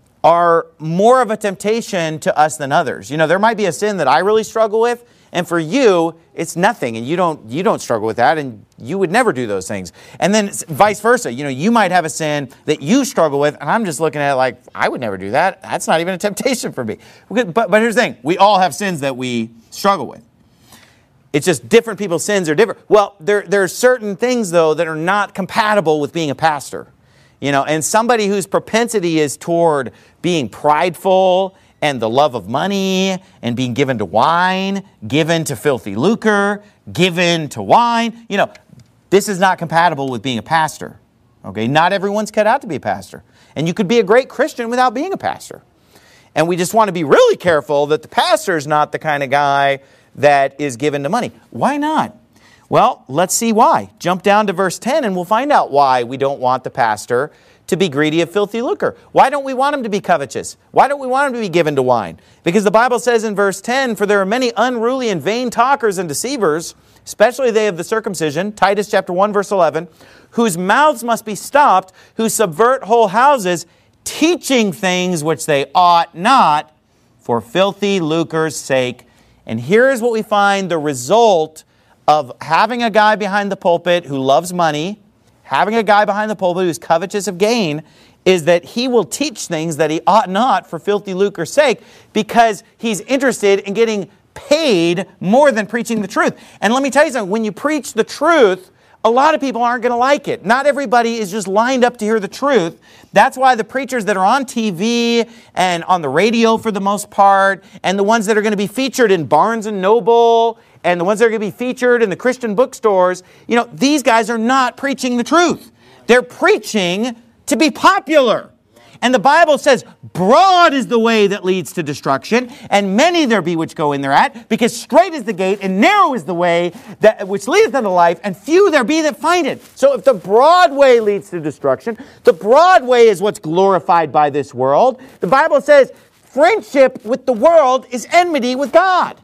are more of a temptation to us than others. You know, there might be a sin that I really struggle with, and for you, it's nothing, and you don't you don't struggle with that, and you would never do those things. And then vice versa. You know, you might have a sin that you struggle with, and I'm just looking at it like, I would never do that. That's not even a temptation for me. But, but here's the thing. We all have sins that we struggle with. It's just different people's sins are different. Well, there, there are certain things, though, that are not compatible with being a pastor. You know, and somebody whose propensity is toward being prideful and the love of money and being given to wine, given to filthy lucre, given to wine, you know, this is not compatible with being a pastor. Okay, not everyone's cut out to be a pastor. And you could be a great Christian without being a pastor. And we just want to be really careful that the pastor is not the kind of guy that is given to money. Why not? Well, let's see why. Jump down to verse ten and we'll find out why we don't want the pastor to be greedy of filthy lucre. Why don't we want him to be covetous? Why don't we want him to be given to wine? Because the Bible says in verse ten, for there are many unruly and vain talkers and deceivers, especially they of the circumcision, Titus chapter one, verse eleven, whose mouths must be stopped, who subvert whole houses, teaching things which they ought not for filthy lucre's sake. And here's what we find the result of having a guy behind the pulpit who loves money, having a guy behind the pulpit who's covetous of gain, is that he will teach things that he ought not for filthy lucre's sake because he's interested in getting paid more than preaching the truth. And let me tell you something, when you preach the truth, a lot of people aren't going to like it. Not everybody is just lined up to hear the truth. That's why the preachers that are on T V and on the radio for the most part, and the ones that are going to be featured in Barnes and Noble, and the ones that are going to be featured in the Christian bookstores, you know, these guys are not preaching the truth. They're preaching to be popular. And the Bible says, broad is the way that leads to destruction, and many there be which go in thereat, because straight is the gate, and narrow is the way that which leadeth unto life, and few there be that find it. So if the broad way leads to destruction, the broad way is what's glorified by this world. The Bible says, friendship with the world is enmity with God.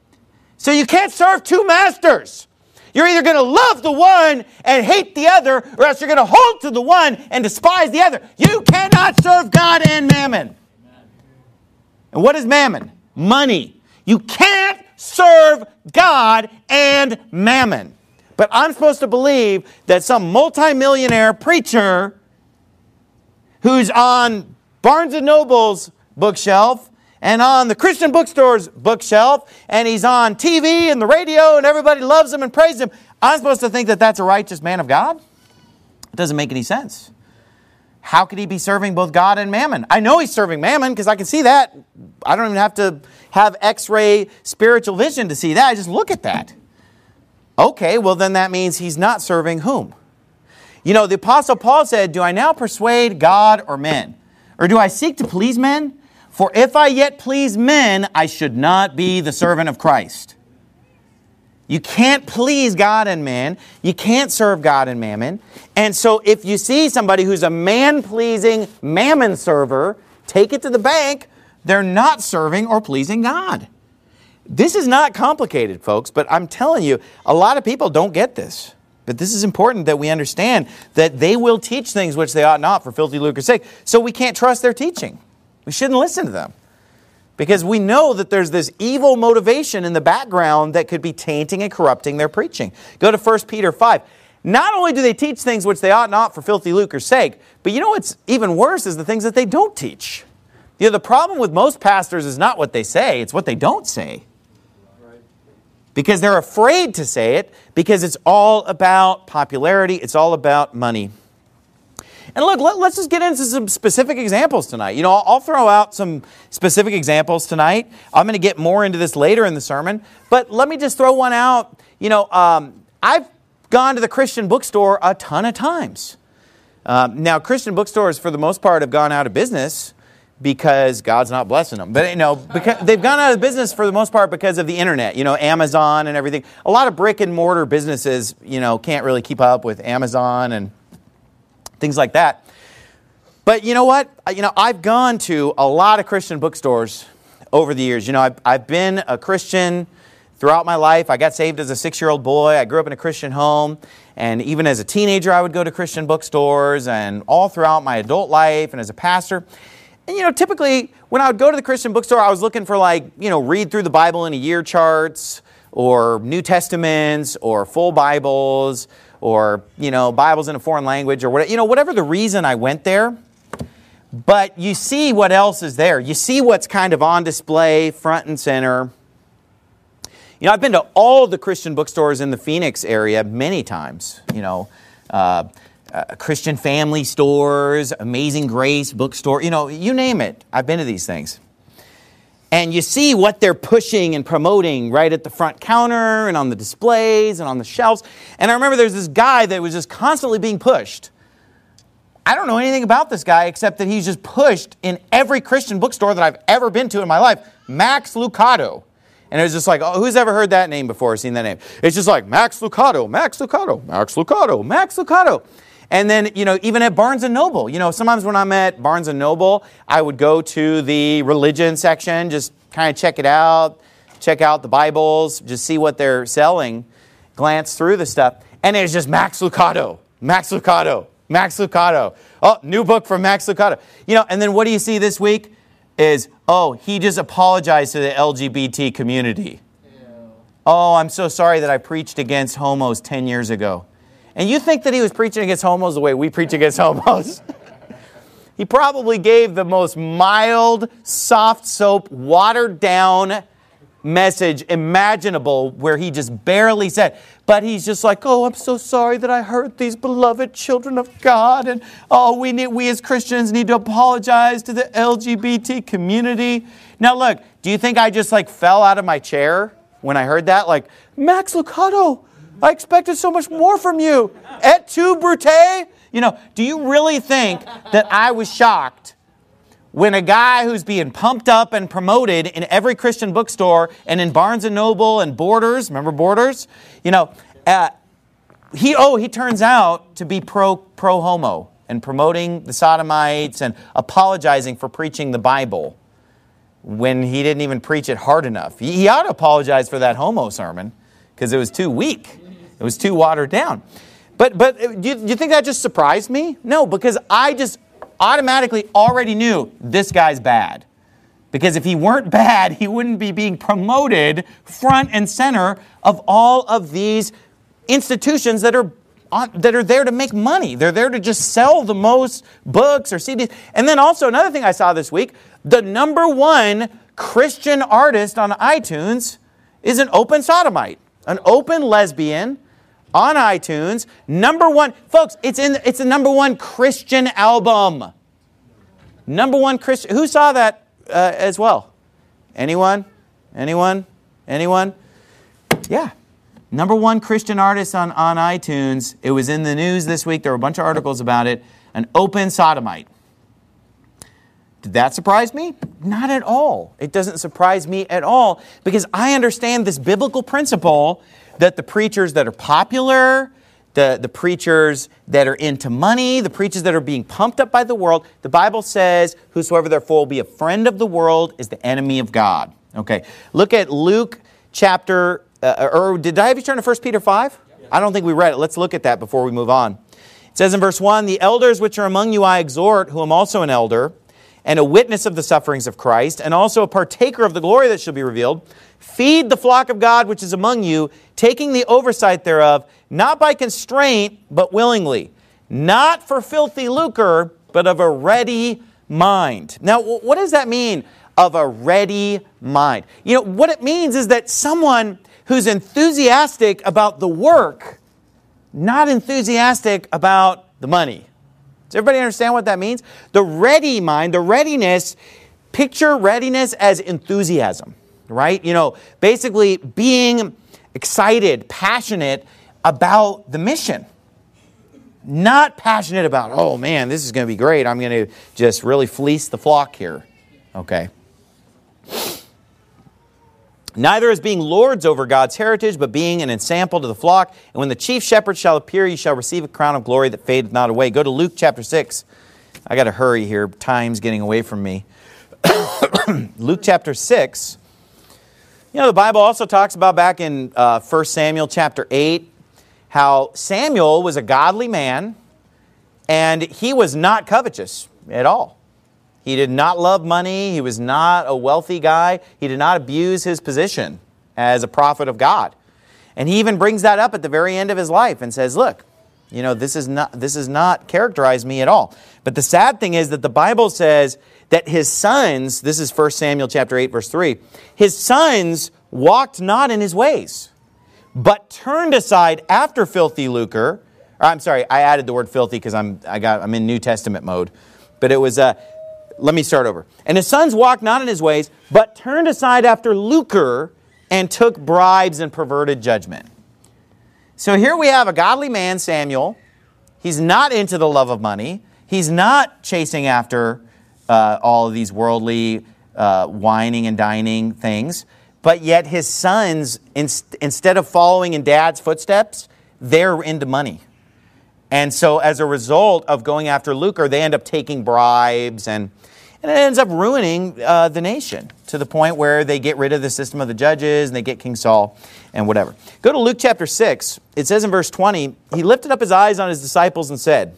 So you can't serve two masters. You're either going to love the one and hate the other, or else you're going to hold to the one and despise the other. You cannot serve God and mammon. And what is mammon? Money. You can't serve God and mammon. But I'm supposed to believe that some multimillionaire preacher who's on Barnes and Noble's bookshelf and on the Christian bookstore's bookshelf, and he's on T V and the radio, and everybody loves him and praises him, I'm supposed to think that that's a righteous man of God? It doesn't make any sense. How could he be serving both God and mammon? I know he's serving mammon because I can see that. I don't even have to have X-ray spiritual vision to see that. I just look at that. Okay, well then that means he's not serving whom? You know, the Apostle Paul said, do I now persuade God or men? Or do I seek to please men? For if I yet please men, I should not be the servant of Christ. You can't please God and man. You can't serve God and mammon. And so if you see somebody who's a man-pleasing mammon server, take it to the bank. They're not serving or pleasing God. This is not complicated, folks, but I'm telling you, a lot of people don't get this. But this is important that we understand that they will teach things which they ought not for filthy lucre's sake. So we can't trust their teaching. We shouldn't listen to them because we know that there's this evil motivation in the background that could be tainting and corrupting their preaching. Go to First Peter five. Not only do they teach things which they ought not for filthy lucre's sake, but you know what's even worse is the things that they don't teach. You know, the problem with most pastors is not what they say, it's what they don't say. Because they're afraid to say it because it's all about popularity, it's all about money. And look, let, let's just get into some specific examples tonight. You know, I'll, I'll throw out some specific examples tonight. I'm going to get more into this later in the sermon. But let me just throw one out. You know, um, I've gone to the Christian bookstore a ton of times. Um, now, Christian bookstores, for the most part, have gone out of business because God's not blessing them. But, you know, because they've gone out of business for the most part because of the internet, you know, Amazon and everything. A lot of brick and mortar businesses, you know, can't really keep up with Amazon and things like that. But you know what? You know, I've gone to a lot of Christian bookstores over the years. You know, I've, I've been a Christian throughout my life. I got saved as a six-year-old boy. I grew up in a Christian home. And even as a teenager, I would go to Christian bookstores, and all throughout my adult life and as a pastor. And, you know, typically when I would go to the Christian bookstore, I was looking for, like, you know, read through the Bible in a year charts, or New Testaments, or full Bibles, or, you know, Bibles in a foreign language, or whatever, you know, whatever the reason I went there. But you see what else is there. You see what's kind of on display, front and center. You know, I've been to all the Christian bookstores in the Phoenix area many times. You know, uh, uh, Christian Family Stores, Amazing Grace bookstore, you know, you name it. I've been to these things. And you see what they're pushing and promoting right at the front counter and on the displays and on the shelves. And I remember there's this guy that was just constantly being pushed. I don't know anything about this guy except that he's just pushed in every Christian bookstore that I've ever been to in my life. Max Lucado. And it was just like, oh, who's ever heard that name before, seen that name? It's just like, Max Lucado, Max Lucado, Max Lucado, Max Lucado. And then, you know, even at Barnes and Noble, you know, sometimes when I'm at Barnes and Noble, I would go to the religion section, just kind of check it out, check out the Bibles, just see what they're selling, glance through the stuff. And it's just Max Lucado, Max Lucado, Max Lucado. Oh, new book from Max Lucado. You know, and then what do you see this week? Is, oh, he just apologized to the L G B T community. Ew. Oh, I'm so sorry that I preached against homos ten years ago. And you think that he was preaching against homos the way we preach against homos? He probably gave the most mild, soft soap, watered down message imaginable where he just barely said, but he's just like, oh, I'm so sorry that I hurt these beloved children of God, and oh, we need, we as Christians need to apologize to the L G B T community. Now look, do you think I just like fell out of my chair when I heard that? Like, Max Lucado, I expected so much more from you. Et tu, Brute? You know, do you really think that I was shocked when a guy who's being pumped up and promoted in every Christian bookstore and in Barnes and Noble and Borders, remember Borders? You know, uh, he oh he turns out to be pro pro homo and promoting the sodomites and apologizing for preaching the Bible when he didn't even preach it hard enough. He, he ought to apologize for that homo sermon because it was too weak. It was too watered down. But but do you, do you think that just surprised me? No, because I just automatically already knew this guy's bad. Because if he weren't bad, he wouldn't be being promoted front and center of all of these institutions that are on, that are there to make money. They're there to just sell the most books or C Ds. And then also another thing I saw this week, the number one Christian artist on iTunes is an open sodomite, an open lesbian on iTunes. Number one, folks, it's in it's the number one Christian album. Number one Christian. Who saw that uh, as well? Anyone? Anyone? Anyone? Yeah. Number one Christian artist on, on iTunes. It was in the news this week. There were a bunch of articles about it. An open sodomite. Did that surprise me? Not at all. It doesn't surprise me at all because I understand this biblical principle that the preachers that are popular, the, the preachers that are into money, the preachers that are being pumped up by the world, the Bible says, whosoever therefore will be a friend of the world is the enemy of God. Okay, look at Luke chapter, uh, or did I have you turn to First Peter five? I don't think we read it. Let's look at that before we move on. It says in verse one, the elders which are among you I exhort, who am also an elder, and a witness of the sufferings of Christ, and also a partaker of the glory that shall be revealed. Feed the flock of God which is among you, taking the oversight thereof, not by constraint, but willingly. Not for filthy lucre, but of a ready mind. Now, what does that mean, of a ready mind? You know, what it means is that someone who's enthusiastic about the work, not enthusiastic about the money. Does everybody understand what that means? The ready mind, the readiness, picture readiness as enthusiasm, right? You know, basically being excited, passionate about the mission. Not passionate about, oh man, this is going to be great. I'm going to just really fleece the flock here. Okay. Neither as being lords over God's heritage, but being an ensample to the flock. And when the chief shepherd shall appear, you shall receive a crown of glory that fadeth not away. Go to Luke chapter six. I got to hurry here. Time's getting away from me. Luke chapter six. You know, the Bible also talks about back in uh, First Samuel chapter eight, how Samuel was a godly man, and he was not covetous at all. He did not love money. He was not a wealthy guy. He did not abuse his position as a prophet of God. And he even brings that up at the very end of his life and says, look, you know, this is not this is not characterized me at all. But the sad thing is that the Bible says that his sons, this is First Samuel chapter eight, verse three, his sons walked not in his ways, but turned aside after filthy lucre. Or, I'm sorry, I added the word filthy because I'm I got I'm in New Testament mode. But it was uh, let me start over. And his sons walked not in his ways, but turned aside after lucre and took bribes and perverted judgment. So here we have a godly man, Samuel. He's not into the love of money. He's not chasing after uh, all of these worldly uh, whining and dining things. But yet his sons, in, instead of following in dad's footsteps, they're into money. And so as a result of going after lucre, they end up taking bribes, and, and it ends up ruining uh, the nation to the point where they get rid of the system of the judges and they get King Saul and whatever. Go to Luke chapter six. It says in verse twenty, he lifted up his eyes on his disciples and said,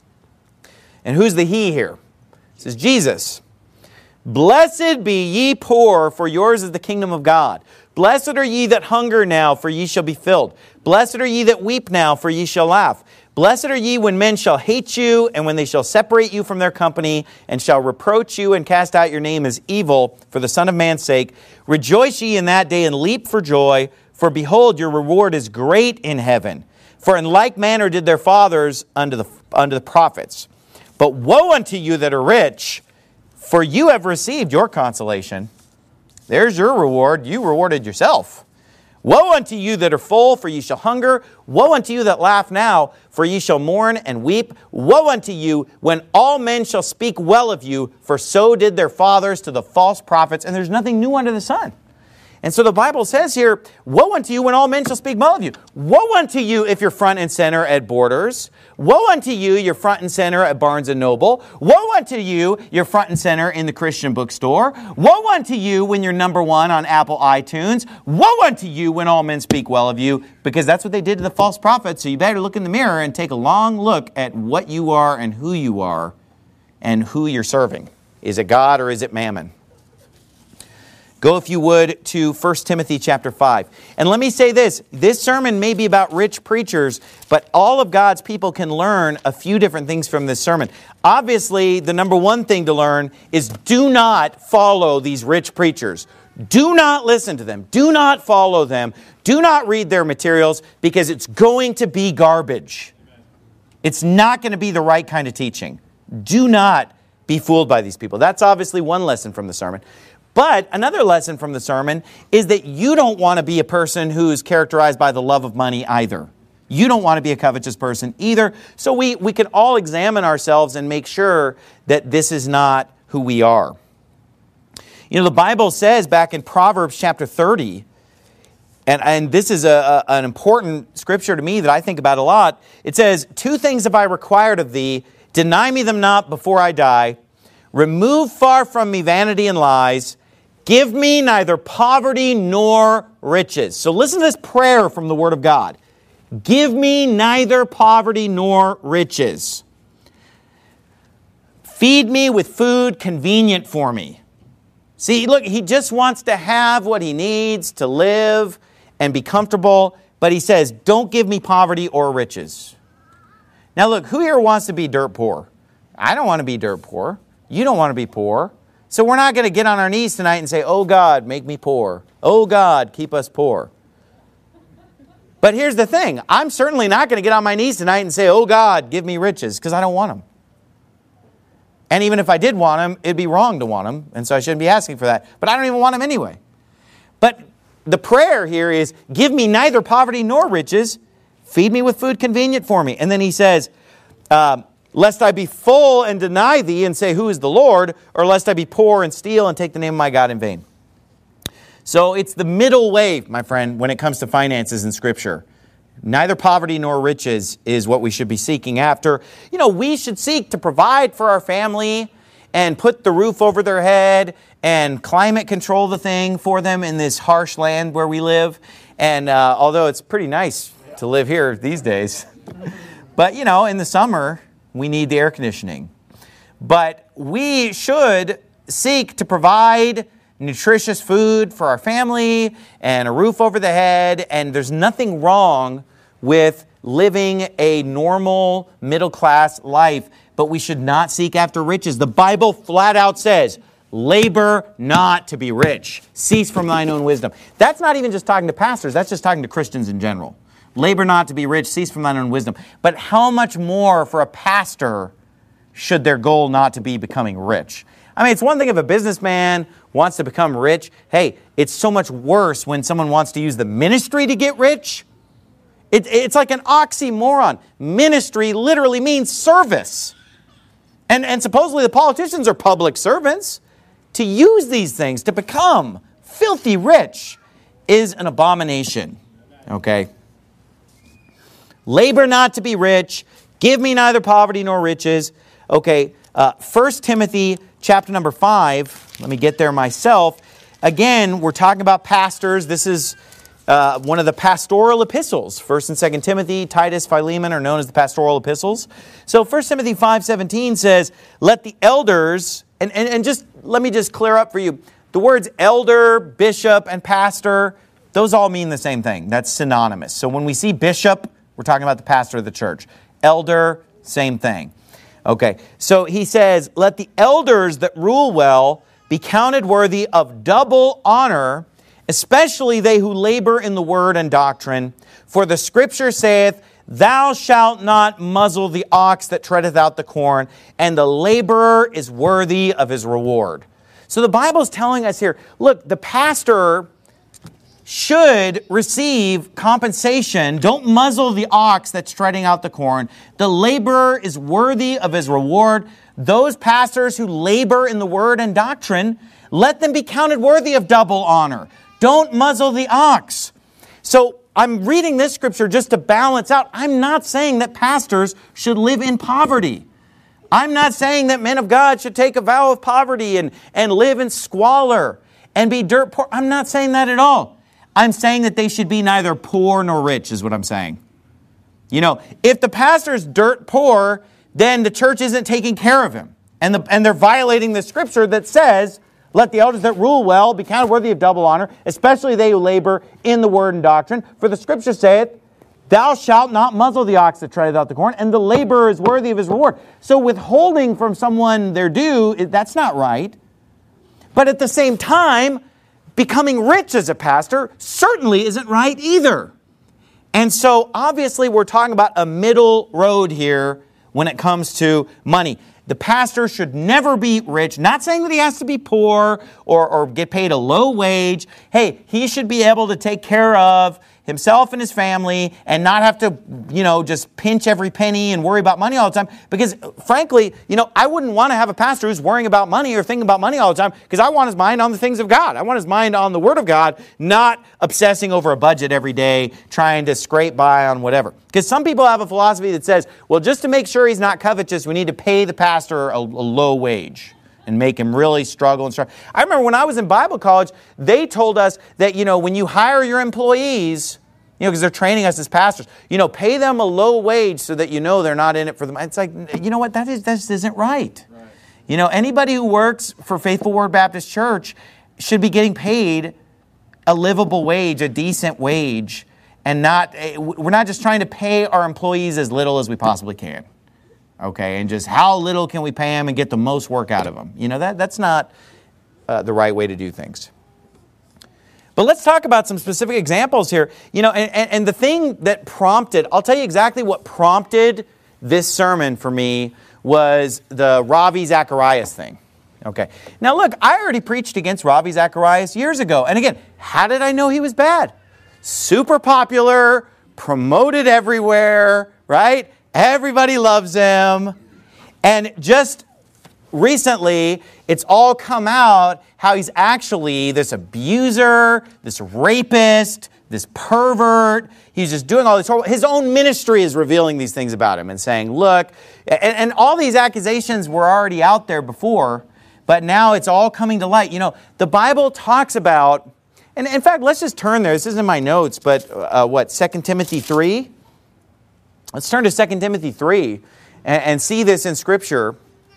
and who's the he here? It says, Jesus, blessed be ye poor, for yours is the kingdom of God. Blessed are ye that hunger now, for ye shall be filled. Blessed are ye that weep now, for ye shall laugh. Blessed are ye when men shall hate you, and when they shall separate you from their company, and shall reproach you and cast out your name as evil for the Son of Man's sake. Rejoice ye in that day and leap for joy, for behold, your reward is great in heaven. For in like manner did their fathers unto the, unto the prophets. But woe unto you that are rich, for you have received your consolation. There's your reward. You rewarded yourself. Woe unto you that are full, for ye shall hunger. Woe unto you that laugh now, for ye shall mourn and weep. Woe unto you when all men shall speak well of you, for so did their fathers to the false prophets. And there's nothing new under the sun. And so the Bible says here, woe unto you when all men shall speak well of you. Woe unto you if you're front and center at Borders. Woe unto you, you're front and center at Barnes and Noble. Woe unto you, you're front and center in the Christian bookstore. Woe unto you when you're number one on Apple iTunes. Woe unto you when all men speak well of you, because that's what they did to the false prophets. So you better look in the mirror and take a long look at what you are and who you are and who you're serving. Is it God or is it mammon? Go, if you would, to First Timothy chapter five. And let me say this. This sermon may be about rich preachers, but all of God's people can learn a few different things from this sermon. Obviously, the number one thing to learn is do not follow these rich preachers. Do not listen to them. Do not follow them. Do not read their materials, because it's going to be garbage. It's not going to be the right kind of teaching. Do not be fooled by these people. That's obviously one lesson from the sermon. But another lesson from the sermon is that you don't want to be a person who's characterized by the love of money either. You don't want to be a covetous person either. So we, we can all examine ourselves and make sure that this is not who we are. You know, the Bible says back in Proverbs chapter thirty, and, and this is a, a, an important scripture to me that I think about a lot. It says, two things have I required of thee, deny me them not before I die. Remove far from me vanity and lies. Give me neither poverty nor riches. So listen to this prayer from the Word of God. Give me neither poverty nor riches. Feed me with food convenient for me. See, look, he just wants to have what he needs to live and be comfortable, but he says, don't give me poverty or riches. Now look, who here wants to be dirt poor? I don't want to be dirt poor. You don't want to be poor. So we're not going to get on our knees tonight and say, oh God, make me poor. Oh God, keep us poor. But here's the thing. I'm certainly not going to get on my knees tonight and say, oh God, give me riches, because I don't want them. And even if I did want them, it'd be wrong to want them, and so I shouldn't be asking for that. But I don't even want them anyway. But the prayer here is, give me neither poverty nor riches, feed me with food convenient for me. And then he says, um, lest I be full and deny thee and say, who is the Lord? Or lest I be poor and steal and take the name of my God in vain. So it's the middle way, my friend, when it comes to finances in Scripture. Neither poverty nor riches is what we should be seeking after. You know, we should seek to provide for our family and put the roof over their head and climate control the thing for them in this harsh land where we live. And uh, although it's pretty nice to live here these days, but, you know, in the summer, we need the air conditioning. But we should seek to provide nutritious food for our family and a roof over the head. And there's nothing wrong with living a normal middle-class life, but we should not seek after riches. The Bible flat out says, labor not to be rich. Cease from thine own wisdom. That's not even just talking to pastors. That's just talking to Christians in general. Labor not to be rich, cease from thine own wisdom. But how much more for a pastor should their goal not to be becoming rich? I mean, it's one thing if a businessman wants to become rich. Hey, it's so much worse when someone wants to use the ministry to get rich. It, it's like an oxymoron. Ministry literally means service. And, and supposedly the politicians are public servants. To use these things to become filthy rich is an abomination. Okay? Labor not to be rich. Give me neither poverty nor riches. Okay, uh, First Timothy chapter number five. Let me get there myself. Again, we're talking about pastors. This is uh, one of the pastoral epistles. First and Second Timothy, Titus, Philemon are known as the pastoral epistles. So First Timothy five seventeen says, let the elders, and, and, and just let me just clear up for you. The words elder, bishop, and pastor, those all mean the same thing. That's synonymous. So when we see bishop, we're talking about the pastor of the church. Elder, same thing. Okay, so he says, let the elders that rule well be counted worthy of double honor, especially they who labor in the word and doctrine. For the scripture saith, thou shalt not muzzle the ox that treadeth out the corn, and the laborer is worthy of his reward. So the Bible is telling us here, look, the pastor should receive compensation. Don't muzzle the ox that's treading out the corn. The laborer is worthy of his reward. Those pastors who labor in the word and doctrine, let them be counted worthy of double honor. Don't muzzle the ox. So I'm reading this scripture just to balance out. I'm not saying that pastors should live in poverty. I'm not saying that men of God should take a vow of poverty and, and live in squalor and be dirt poor. I'm not saying that at all. I'm saying that they should be neither poor nor rich, is what I'm saying. You know, if the pastor's dirt poor, then the church isn't taking care of him. And, the, and they're violating the scripture that says, let the elders that rule well be counted worthy of double honor, especially they who labor in the word and doctrine. For the scripture saith, thou shalt not muzzle the ox that treadeth out the corn, and the laborer is worthy of his reward. So withholding from someone their due, that's not right. But at the same time, becoming rich as a pastor certainly isn't right either. And so obviously we're talking about a middle road here when it comes to money. The pastor should never be rich. Not saying that he has to be poor or, or get paid a low wage. Hey, he should be able to take care of himself and his family and not have to, you know, just pinch every penny and worry about money all the time. Because frankly, you know, I wouldn't want to have a pastor who's worrying about money or thinking about money all the time, because I want his mind on the things of God. I want his mind on the Word of God, not obsessing over a budget every day, trying to scrape by on whatever. Because some people have a philosophy that says, well, just to make sure he's not covetous, we need to pay the pastor a, a low wage and make him really struggle and struggle. I remember when I was in Bible college, they told us that, you know, when you hire your employees, you know, because they're training us as pastors, you know, pay them a low wage so that you know they're not in it for them. It's like, you know what, that is that just isn't right. right. You know, anybody who works for Faithful Word Baptist Church should be getting paid a livable wage, a decent wage, and not, we're not just trying to pay our employees as little as we possibly can. Okay, and just how little can we pay them and get the most work out of them? You know, that that's not uh, the right way to do things. But let's talk about some specific examples here. You know, and, and, and the thing that prompted, I'll tell you exactly what prompted this sermon for me was the Ravi Zacharias thing. Okay. Now look, I already preached against Ravi Zacharias years ago. And again, how did I know he was bad? Super popular, promoted everywhere, right? Everybody loves him. And just recently, it's all come out how he's actually this abuser, this rapist, this pervert. He's just doing all this horrible. His own ministry is revealing these things about him and saying, look, and, and all these accusations were already out there before, but now it's all coming to light. You know, the Bible talks about, and in fact, let's just turn there. This isn't in my notes, but uh, what, Second Timothy three? Let's turn to Second Timothy three and, and see this in Scripture.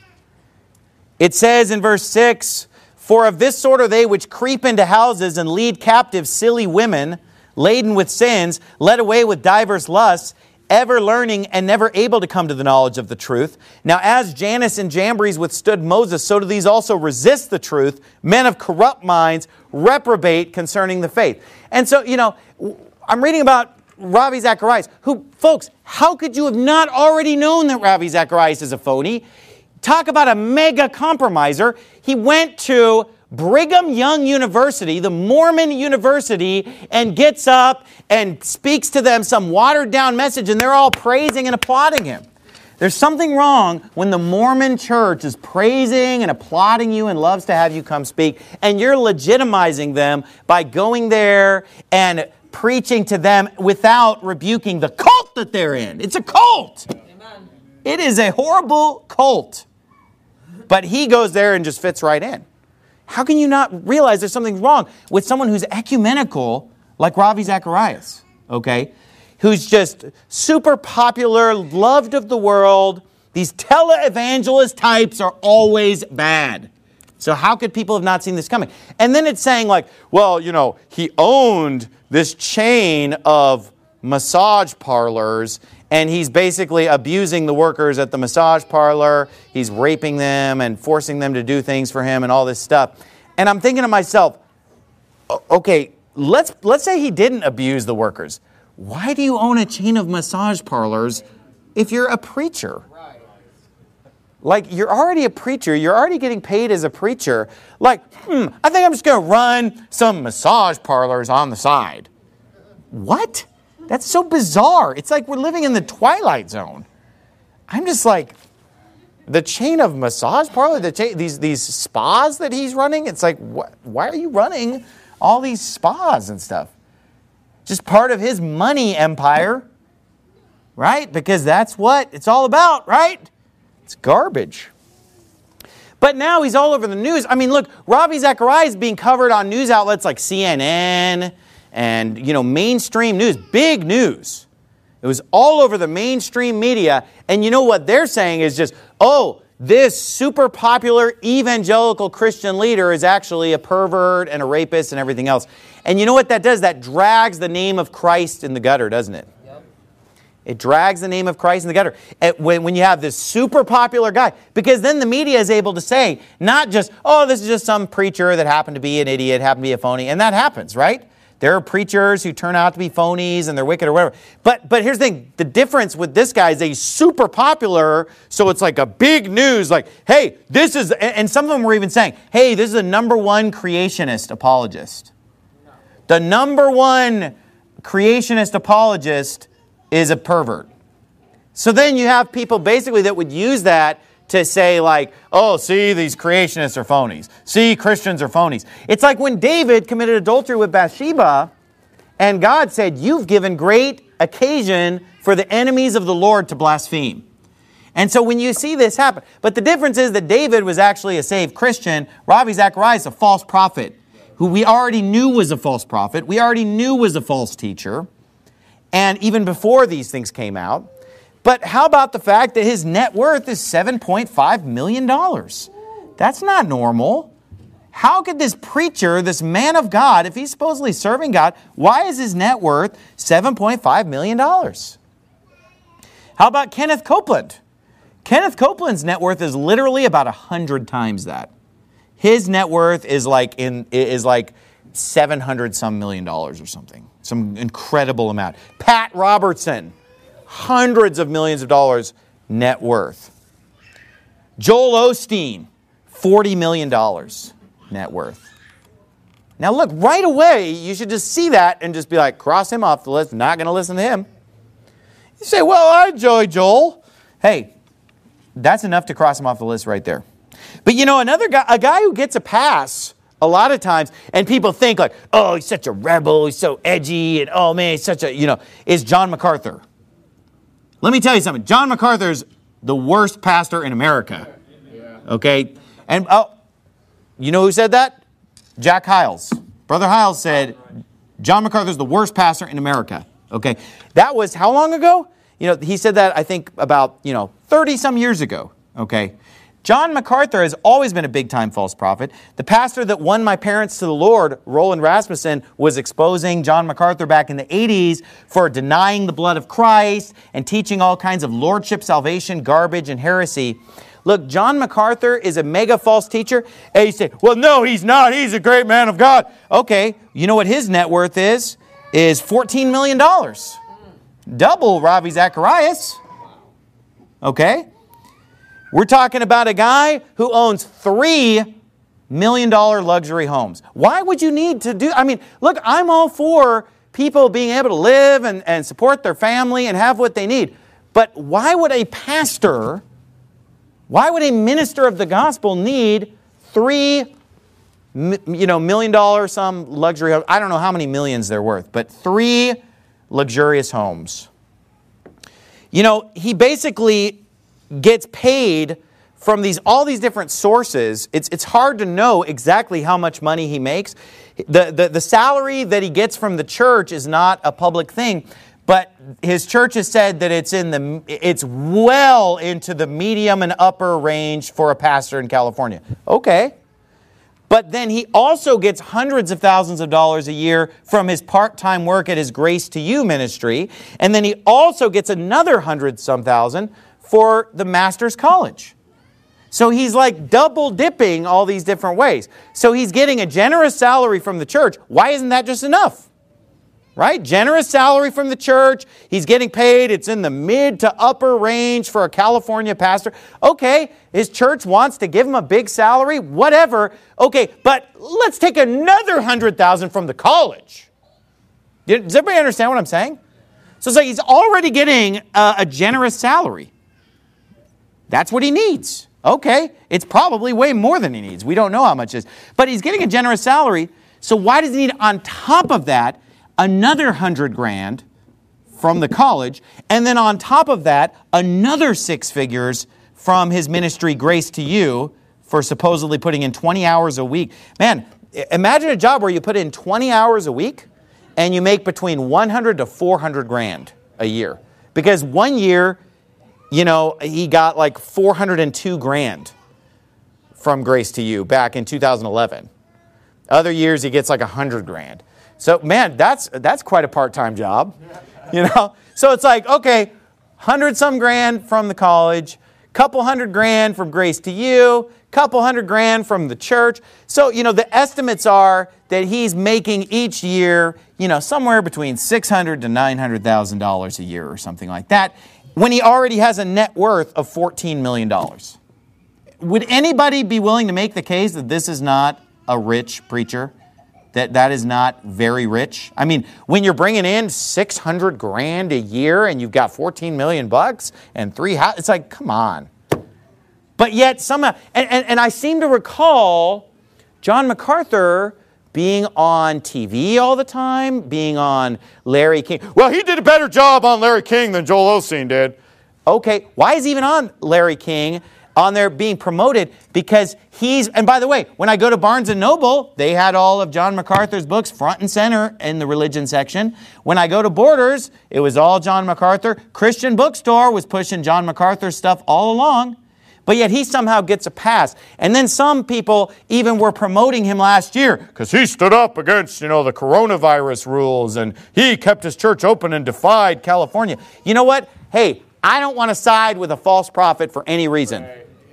It says in verse six, "For of this sort are they which creep into houses and lead captive silly women, laden with sins, led away with divers lusts, ever learning and never able to come to the knowledge of the truth. Now as Jannes and Jambres withstood Moses, so do these also resist the truth. Men of corrupt minds reprobate concerning the faith." And so, you know, I'm reading about Ravi Zacharias, who, folks, how could you have not already known that Ravi Zacharias is a phony? Talk about a mega compromiser. He went to Brigham Young University, the Mormon university, and gets up and speaks to them some watered down message, and they're all praising and applauding him. There's something wrong when the Mormon church is praising and applauding you and loves to have you come speak, and you're legitimizing them by going there and preaching to them without rebuking the cult that they're in. It's a cult. Amen. It is a horrible cult. But he goes there and just fits right in. How can you not realize there's something wrong with someone who's ecumenical like Ravi Zacharias, okay? Who's just super popular, loved of the world. These televangelist types are always bad. So how could people have not seen this coming? And then it's saying like, well, you know, he owned this chain of massage parlors, and he's basically abusing the workers at the massage parlor. He's raping them and forcing them to do things for him and all this stuff. And I'm thinking to myself, okay, let's let's say he didn't abuse the workers. Why do you own a chain of massage parlors if you're a preacher? Like, you're already a preacher. You're already getting paid as a preacher. Like, hmm, I think I'm just going to run some massage parlors on the side. What? That's so bizarre. It's like we're living in the Twilight Zone. I'm just like, the chain of massage parlor, the chain, these these spas that he's running, it's like, wh- why are you running all these spas and stuff? Just part of his money empire, right? Because that's what it's all about, right? It's garbage. But now he's all over the news. I mean, look, Ravi Zacharias is being covered on news outlets like C N N and, you know, mainstream news, big news. It was all over the mainstream media. And you know what they're saying is just, oh, this super popular evangelical Christian leader is actually a pervert and a rapist and everything else. And you know what that does? That drags the name of Christ in the gutter, doesn't it? It drags the name of Christ in the gutter. When, when you have this super popular guy, because then the media is able to say, not just, oh, this is just some preacher that happened to be an idiot, happened to be a phony. And that happens, right? There are preachers who turn out to be phonies and they're wicked or whatever. But but here's the thing. The difference with this guy is that he's super popular, so it's like a big news, like, hey, this is, and some of them were even saying, hey, this is the number one creationist apologist. The number one creationist apologist is a pervert. So then you have people basically that would use that to say like, oh, see, these creationists are phonies. See, Christians are phonies. It's like when David committed adultery with Bathsheba and God said, you've given great occasion for the enemies of the Lord to blaspheme. And so when you see this happen, but the difference is that David was actually a saved Christian. Ravi Zacharias, a false prophet, who we already knew was a false prophet. We already knew was a false teacher. And even before these things came out. But how about the fact that his net worth is seven point five million dollars? That's not normal. How could this preacher, this man of God, if he's supposedly serving God, why is his net worth seven point five million dollars? How about Kenneth Copeland? Kenneth Copeland's net worth is literally about one hundred times that. His net worth is like in is like seven hundred some million dollars or something. Some incredible amount. Pat Robertson, hundreds of millions of dollars net worth. Joel Osteen, forty million dollars net worth. Now look, right away, you should just see that and just be like, cross him off the list, not going to listen to him. You say, well, I enjoy Joel. Hey, that's enough to cross him off the list right there. But you know, another guy, a guy who gets a pass a lot of times, and people think like, oh, he's such a rebel, he's so edgy, and oh man, he's such a, you know, is John MacArthur. Let me tell you something. John MacArthur's the worst pastor in America. Okay? And oh, you know who said that? Jack Hiles. Brother Hiles said, John MacArthur's the worst pastor in America. Okay? That was how long ago? You know, he said that, I think, about, you know, thirty some years ago. Okay? John MacArthur has always been a big-time false prophet. The pastor that won my parents to the Lord, Roland Rasmussen, was exposing John MacArthur back in the eighties for denying the blood of Christ and teaching all kinds of lordship, salvation, garbage, and heresy. Look, John MacArthur is a mega false teacher. And you say, well, no, he's not. He's a great man of God. Okay, you know what his net worth is? Is fourteen million dollars. Double Ravi Zacharias. Okay? We're talking about a guy who owns three million dollar luxury homes. Why would you need to do, I mean, look, I'm all for people being able to live and, and support their family and have what they need. But why would a pastor, why would a minister of the gospel need three, you know, million dollar some luxury homes? I don't know how many millions they're worth, but three luxurious homes. You know, he basically gets paid from these all these different sources. It's it's hard to know exactly how much money he makes. The, the, the salary that he gets from the church is not a public thing, but his church has said that it's in the it's well into the medium and upper range for a pastor in California. Okay. But then he also gets hundreds of thousands of dollars a year from his part-time work at his Grace to You ministry. And then he also gets another hundred some thousand for the Master's College. So he's like double dipping all these different ways. So he's getting a generous salary from the church. Why isn't that just enough? Right? Generous salary from the church. He's getting paid. It's in the mid to upper range for a California pastor. Okay, his church wants to give him a big salary. Whatever. Okay, but let's take another one hundred thousand dollars from the college. Does everybody understand what I'm saying? So it's like he's already getting a, a generous salary. That's what he needs. Okay, it's probably way more than he needs. We don't know how much it is. But he's getting a generous salary. So why does he need, on top of that, another hundred grand from the college? And then on top of that, another six figures from his ministry, Grace to You, for supposedly putting in twenty hours a week. Man, imagine a job where you put in twenty hours a week and you make between one hundred to four hundred grand a year. Because one year, you know, he got like four hundred two grand from Grace to You back in two thousand eleven. Other years he gets like one hundred grand. So man, that's that's quite a part-time job, you know. So it's like, okay, hundred some grand from the college, couple hundred grand from Grace to You, couple hundred grand from the church. So you know the estimates are that he's making each year, you know, somewhere between six hundred to nine hundred thousand dollars a year or something like that, when he already has a net worth of fourteen million dollars. Would anybody be willing to make the case that this is not a rich preacher? That that is not very rich? I mean, when you're bringing in six hundred grand a year and you've got fourteen million bucks and three houses, it's like, come on. But yet somehow, and, and, and I seem to recall John MacArthur being on T V all the time, being on Larry King. Well, he did a better job on Larry King than Joel Osteen did. Okay, why is he even on Larry King, on there being promoted? Because he's, and by the way, when I go to Barnes and Noble, they had all of John MacArthur's books front and center in the religion section. When I go to Borders, it was all John MacArthur. Christian Bookstore was pushing John MacArthur stuff all along. But yet he somehow gets a pass. And then some people even were promoting him last year because he stood up against, you know, the coronavirus rules and he kept his church open and defied California. You know what? Hey, I don't want to side with a false prophet for any reason.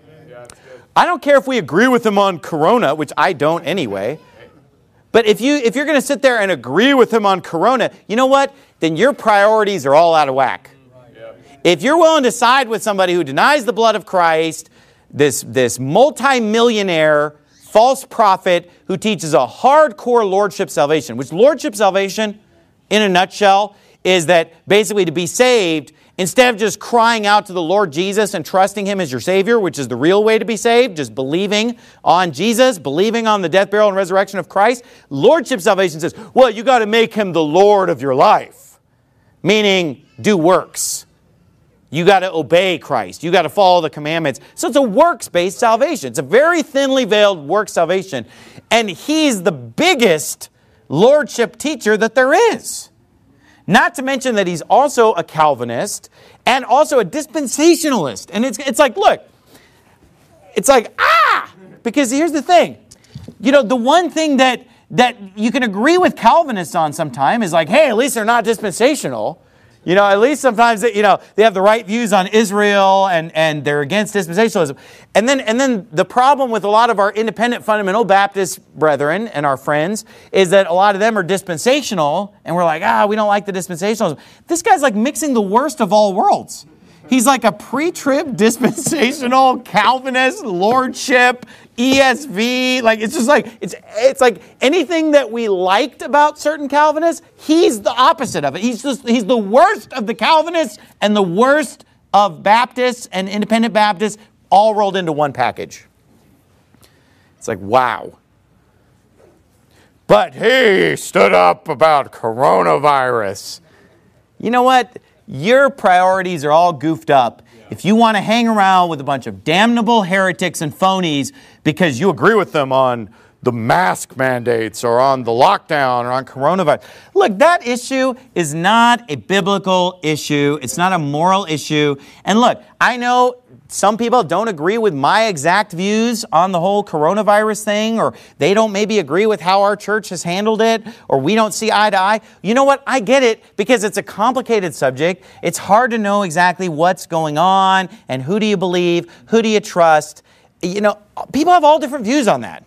I don't care if we agree with him on corona, which I don't anyway. But if, you, if you're going to sit there and agree with him on corona, you know what? Then your priorities are all out of whack. If you're willing to side with somebody who denies the blood of Christ, this, this multi-millionaire false prophet who teaches a hardcore lordship salvation, which lordship salvation, in a nutshell, is that basically to be saved, instead of just crying out to the Lord Jesus and trusting Him as your Savior, which is the real way to be saved, just believing on Jesus, believing on the death, burial, and resurrection of Christ, lordship salvation says, well, you got to make Him the Lord of your life, meaning do works. You got to obey Christ. You got to follow the commandments. So it's a works-based salvation. It's a very thinly veiled works salvation. And He's the biggest lordship teacher that there is. Not to mention that He's also a Calvinist and also a dispensationalist. And it's, it's like, look, it's like, ah! Because here's the thing. You know, the one thing that, that you can agree with Calvinists on sometime is like, hey, at least they're not dispensational. You know, at least sometimes, they, you know, they have the right views on Israel and, and they're against dispensationalism. And then, and then the problem with a lot of our independent fundamental Baptist brethren and our friends is that a lot of them are dispensational and we're like, ah, we don't like the dispensationalism. This guy's like mixing the worst of all worlds. He's like a pre-trib dispensational Calvinist lordship E S V. Like it's just like it's it's like anything that we liked about certain Calvinists, he's the opposite of it. He's just he's the worst of the Calvinists and the worst of Baptists and independent Baptists all rolled into one package. It's like, wow. But he stood up about coronavirus. You know what? Your priorities are all goofed up if you want to hang around with a bunch of damnable heretics and phonies because you agree with them on the mask mandates or on the lockdown or on coronavirus. Look, that issue is not a biblical issue. It's not a moral issue. And look, I know some people don't agree with my exact views on the whole coronavirus thing, or they don't maybe agree with how our church has handled it, or we don't see eye to eye. You know what? I get it because it's a complicated subject. It's hard to know exactly what's going on and who do you believe, who do you trust. You know, people have all different views on that.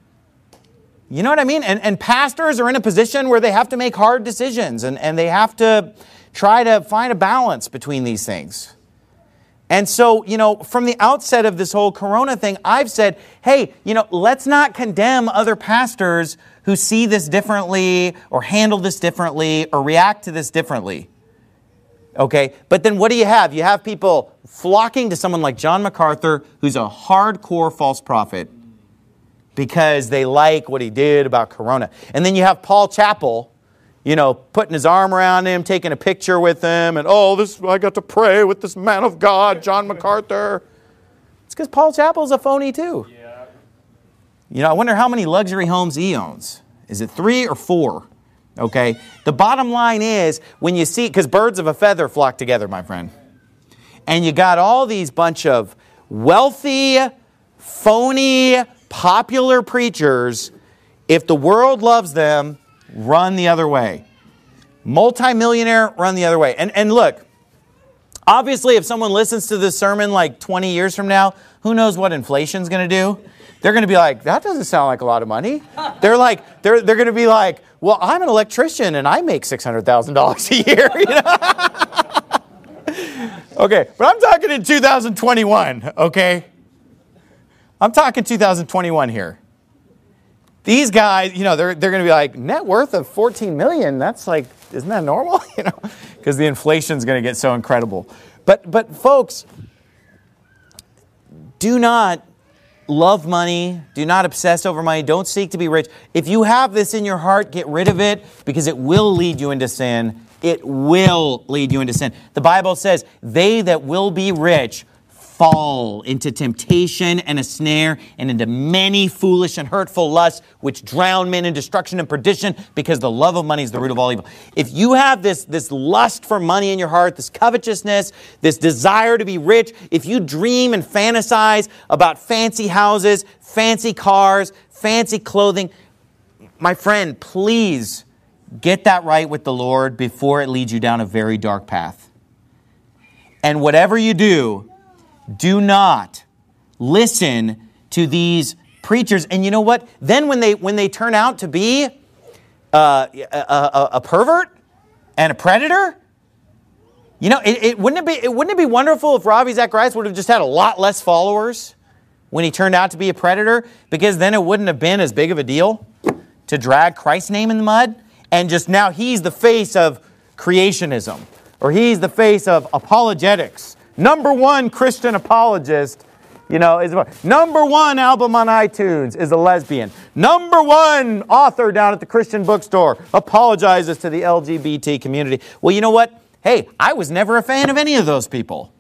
You know what I mean? And, and pastors are in a position where they have to make hard decisions and, and they have to try to find a balance between these things. And so, you know, from the outset of this whole corona thing, I've said, hey, you know, let's not condemn other pastors who see this differently or handle this differently or react to this differently. Okay, but then what do you have? You have people flocking to someone like John MacArthur, who's a hardcore false prophet because they like what he did about corona. And then you have Paul Chappell, you know, putting his arm around him, taking a picture with him, and, oh, this I got to pray with this man of God, John MacArthur. It's because Paul Chappell's a phony too. Yeah. You know, I wonder how many luxury homes he owns. Is it three or four? Okay. The bottom line is, when you see, because birds of a feather flock together, my friend. And you got all these bunch of wealthy, phony, popular preachers. If the world loves them, run the other way. Multi-millionaire, run the other way. And, and look, obviously if someone listens to this sermon like twenty years from now, who knows what inflation's going to do? They're going to be like, that doesn't sound like a lot of money. They're like, they're, they're going to be like, well, I'm an electrician and I make six hundred thousand dollars a year. You know? Okay, but I'm talking in two thousand twenty-one, okay? I'm talking two thousand twenty-one here. These guys, you know, they're, they're going to be like, net worth of fourteen million dollars, that's like, isn't that normal? You know, because the inflation's going to get so incredible. But, but folks, do not love money. Do not obsess over money. Don't seek to be rich. If you have this in your heart, get rid of it because it will lead you into sin. It will lead you into sin. The Bible says, they that will be rich fall into temptation and a snare and into many foolish and hurtful lusts which drown men in destruction and perdition, because the love of money is the root of all evil. If you have this, this lust for money in your heart, this covetousness, this desire to be rich, if you dream and fantasize about fancy houses, fancy cars, fancy clothing, my friend, please get that right with the Lord before it leads you down a very dark path. And whatever you do, do not listen to these preachers. And you know what? Then when they when they turn out to be uh, a, a, a pervert and a predator, you know, it, it wouldn't it be it wouldn't it be wonderful if Ravi Zacharias would have just had a lot less followers? when he turned out to be a predator? Because then it wouldn't have been as big of a deal to drag Christ's name in the mud. And just now he's the face of creationism, or he's the face of apologetics. Number one Christian apologist, you know, is number one album on iTunes is a lesbian. Number one author down at the Christian bookstore apologizes to the L G B T community. Well, you know what? Hey, I was never a fan of any of those people.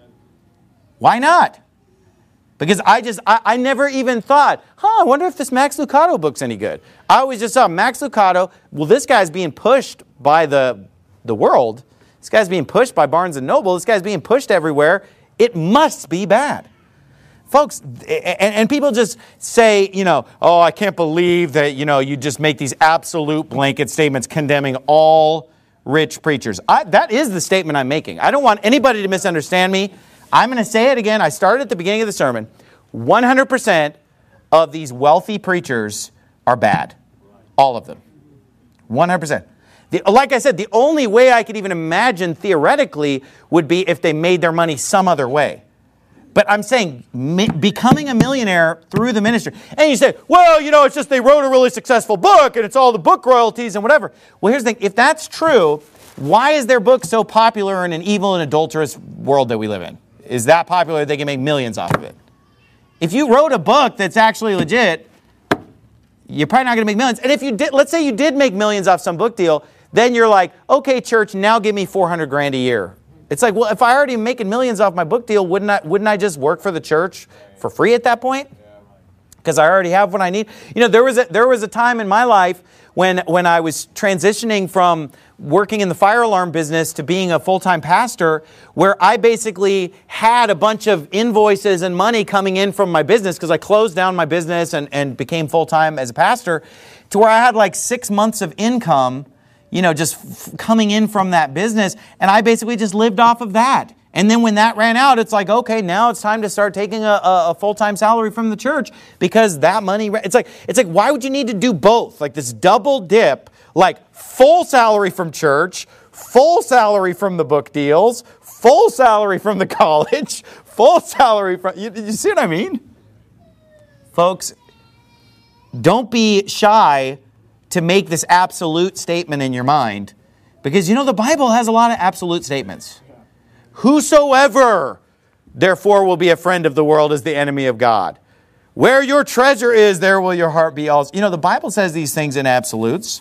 Why not? Because I just, I, I never even thought, huh, I wonder if this Max Lucado book's any good. I always just saw Max Lucado, well, this guy's being pushed by the, the world. This guy's being pushed by Barnes and Noble. This guy's being pushed everywhere. It must be bad. Folks, and, and people just say, you know, oh, I can't believe that, you know, you just make these absolute blanket statements condemning all rich preachers. I, that is the statement I'm making. I don't want anybody to misunderstand me. I'm going to say it again. I started at the beginning of the sermon. one hundred percent of these wealthy preachers are bad. All of them. one hundred percent. The, like I said, the only way I could even imagine theoretically would be if they made their money some other way. But I'm saying mi- becoming a millionaire through the ministry. And you say, well, you know, it's just they wrote a really successful book and it's all the book royalties and whatever. Well, here's the thing. If that's true, why is their book so popular in an evil and adulterous world that we live in? Is that popular that they can make millions off of it? If you wrote a book that's actually legit, you're probably not going to make millions. And if you did, let's say you did make millions off some book deal, then you're like, okay, church, now give me four hundred grand a year. It's like, well, if I already am making millions off my book deal, wouldn't I, wouldn't I just work for the church for free at that point? Because I already have what I need. You know, there was a, there was a time in my life when, when I was transitioning from working in the fire alarm business to being a full-time pastor, where I basically had a bunch of invoices and money coming in from my business because I closed down my business and, and became full-time as a pastor, to where I had like six months of income, you know, just f- coming in from that business. And I basically just lived off of that. And then when that ran out, it's like, okay, now it's time to start taking a, a, a full-time salary from the church because that money, it's like, it's like, why would you need to do both? Like this double dip, like full salary from church, full salary from the book deals, full salary from the college, full salary from, you, you see what I mean? Folks, don't be shy to make this absolute statement in your mind, because you know the Bible has a lot of absolute statements. Whosoever, therefore, will be a friend of the world is the enemy of God. Where your treasure is, there will your heart be also. You know, the Bible says these things in absolutes.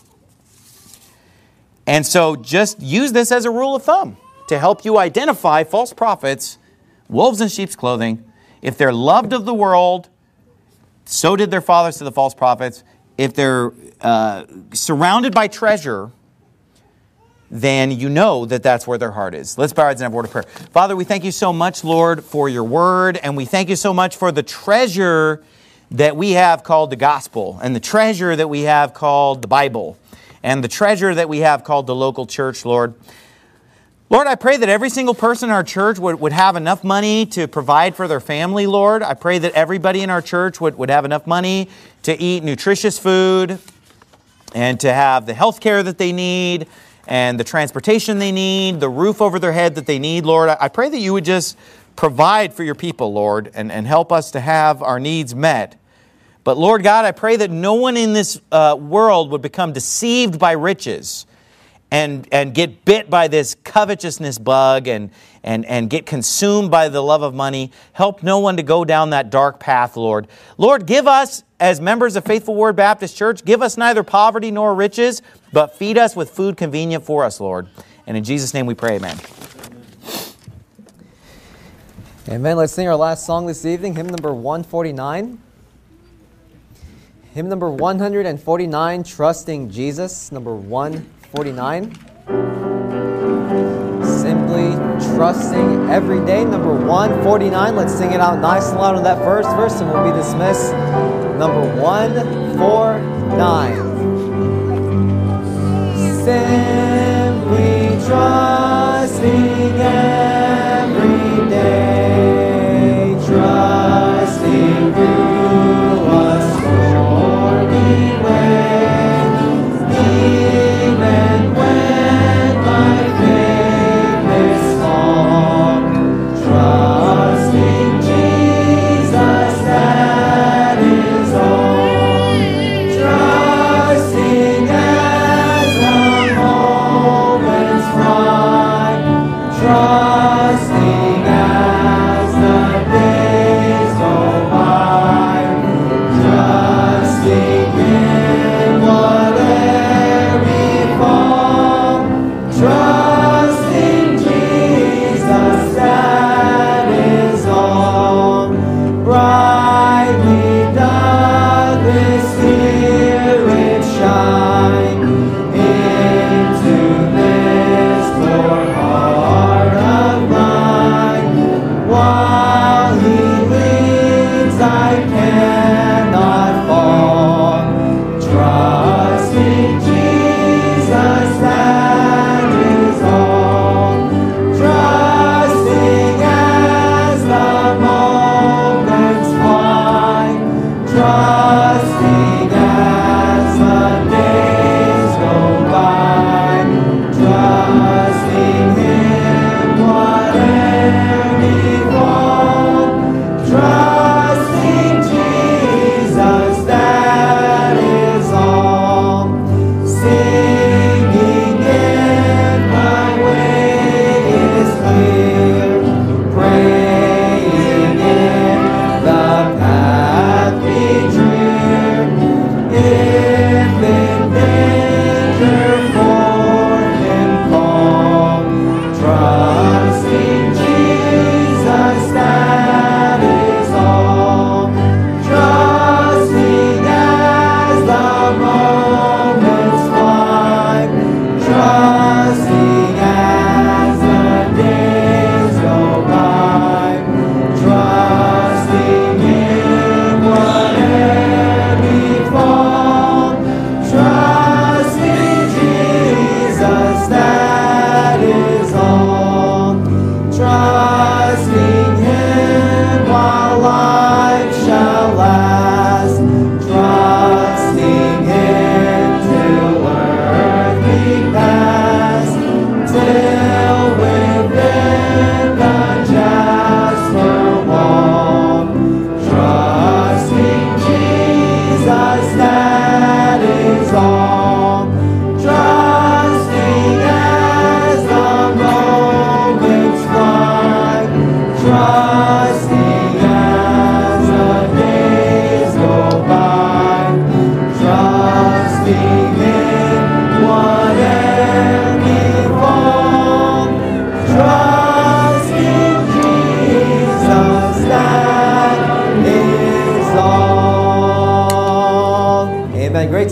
And so just use this as a rule of thumb to help you identify false prophets, wolves in sheep's clothing. If they're loved of the world, so did their fathers to the false prophets. If they're uh, surrounded by treasure, then you know that that's where their heart is. Let's bow our heads and have a word of prayer. Father, we thank you so much, Lord, for your word, and we thank you so much for the treasure that we have called the gospel, and the treasure that we have called the Bible, and the treasure that we have called the local church, Lord. Lord, I pray that every single person in our church would, would have enough money to provide for their family, Lord. I pray that everybody in our church would, would have enough money to eat nutritious food and to have the health care that they need and the transportation they need, the roof over their head that they need, Lord. I pray that you would just provide for your people, Lord, and, and help us to have our needs met. But Lord God, I pray that no one in this uh, world would become deceived by riches and, and get bit by this covetousness bug and, and, and get consumed by the love of money. Help no one to go down that dark path, Lord. Lord, give us, as members of Faithful Word Baptist Church, give us neither poverty nor riches, but feed us with food convenient for us, Lord. And in Jesus' name we pray, amen. Amen. Let's sing our last song this evening, hymn number one forty-nine. Hymn number one forty-nine, Trusting Jesus, number one forty-nine. Simply trusting every day, number one forty-nine. Let's sing it out nice and loud on that first verse, and we'll be dismissed. Number one forty-nine. Simply trusting every day, trusting through a stormy way, even when my faith is small, trusting Jesus that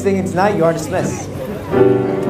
singing tonight. You are dismissed.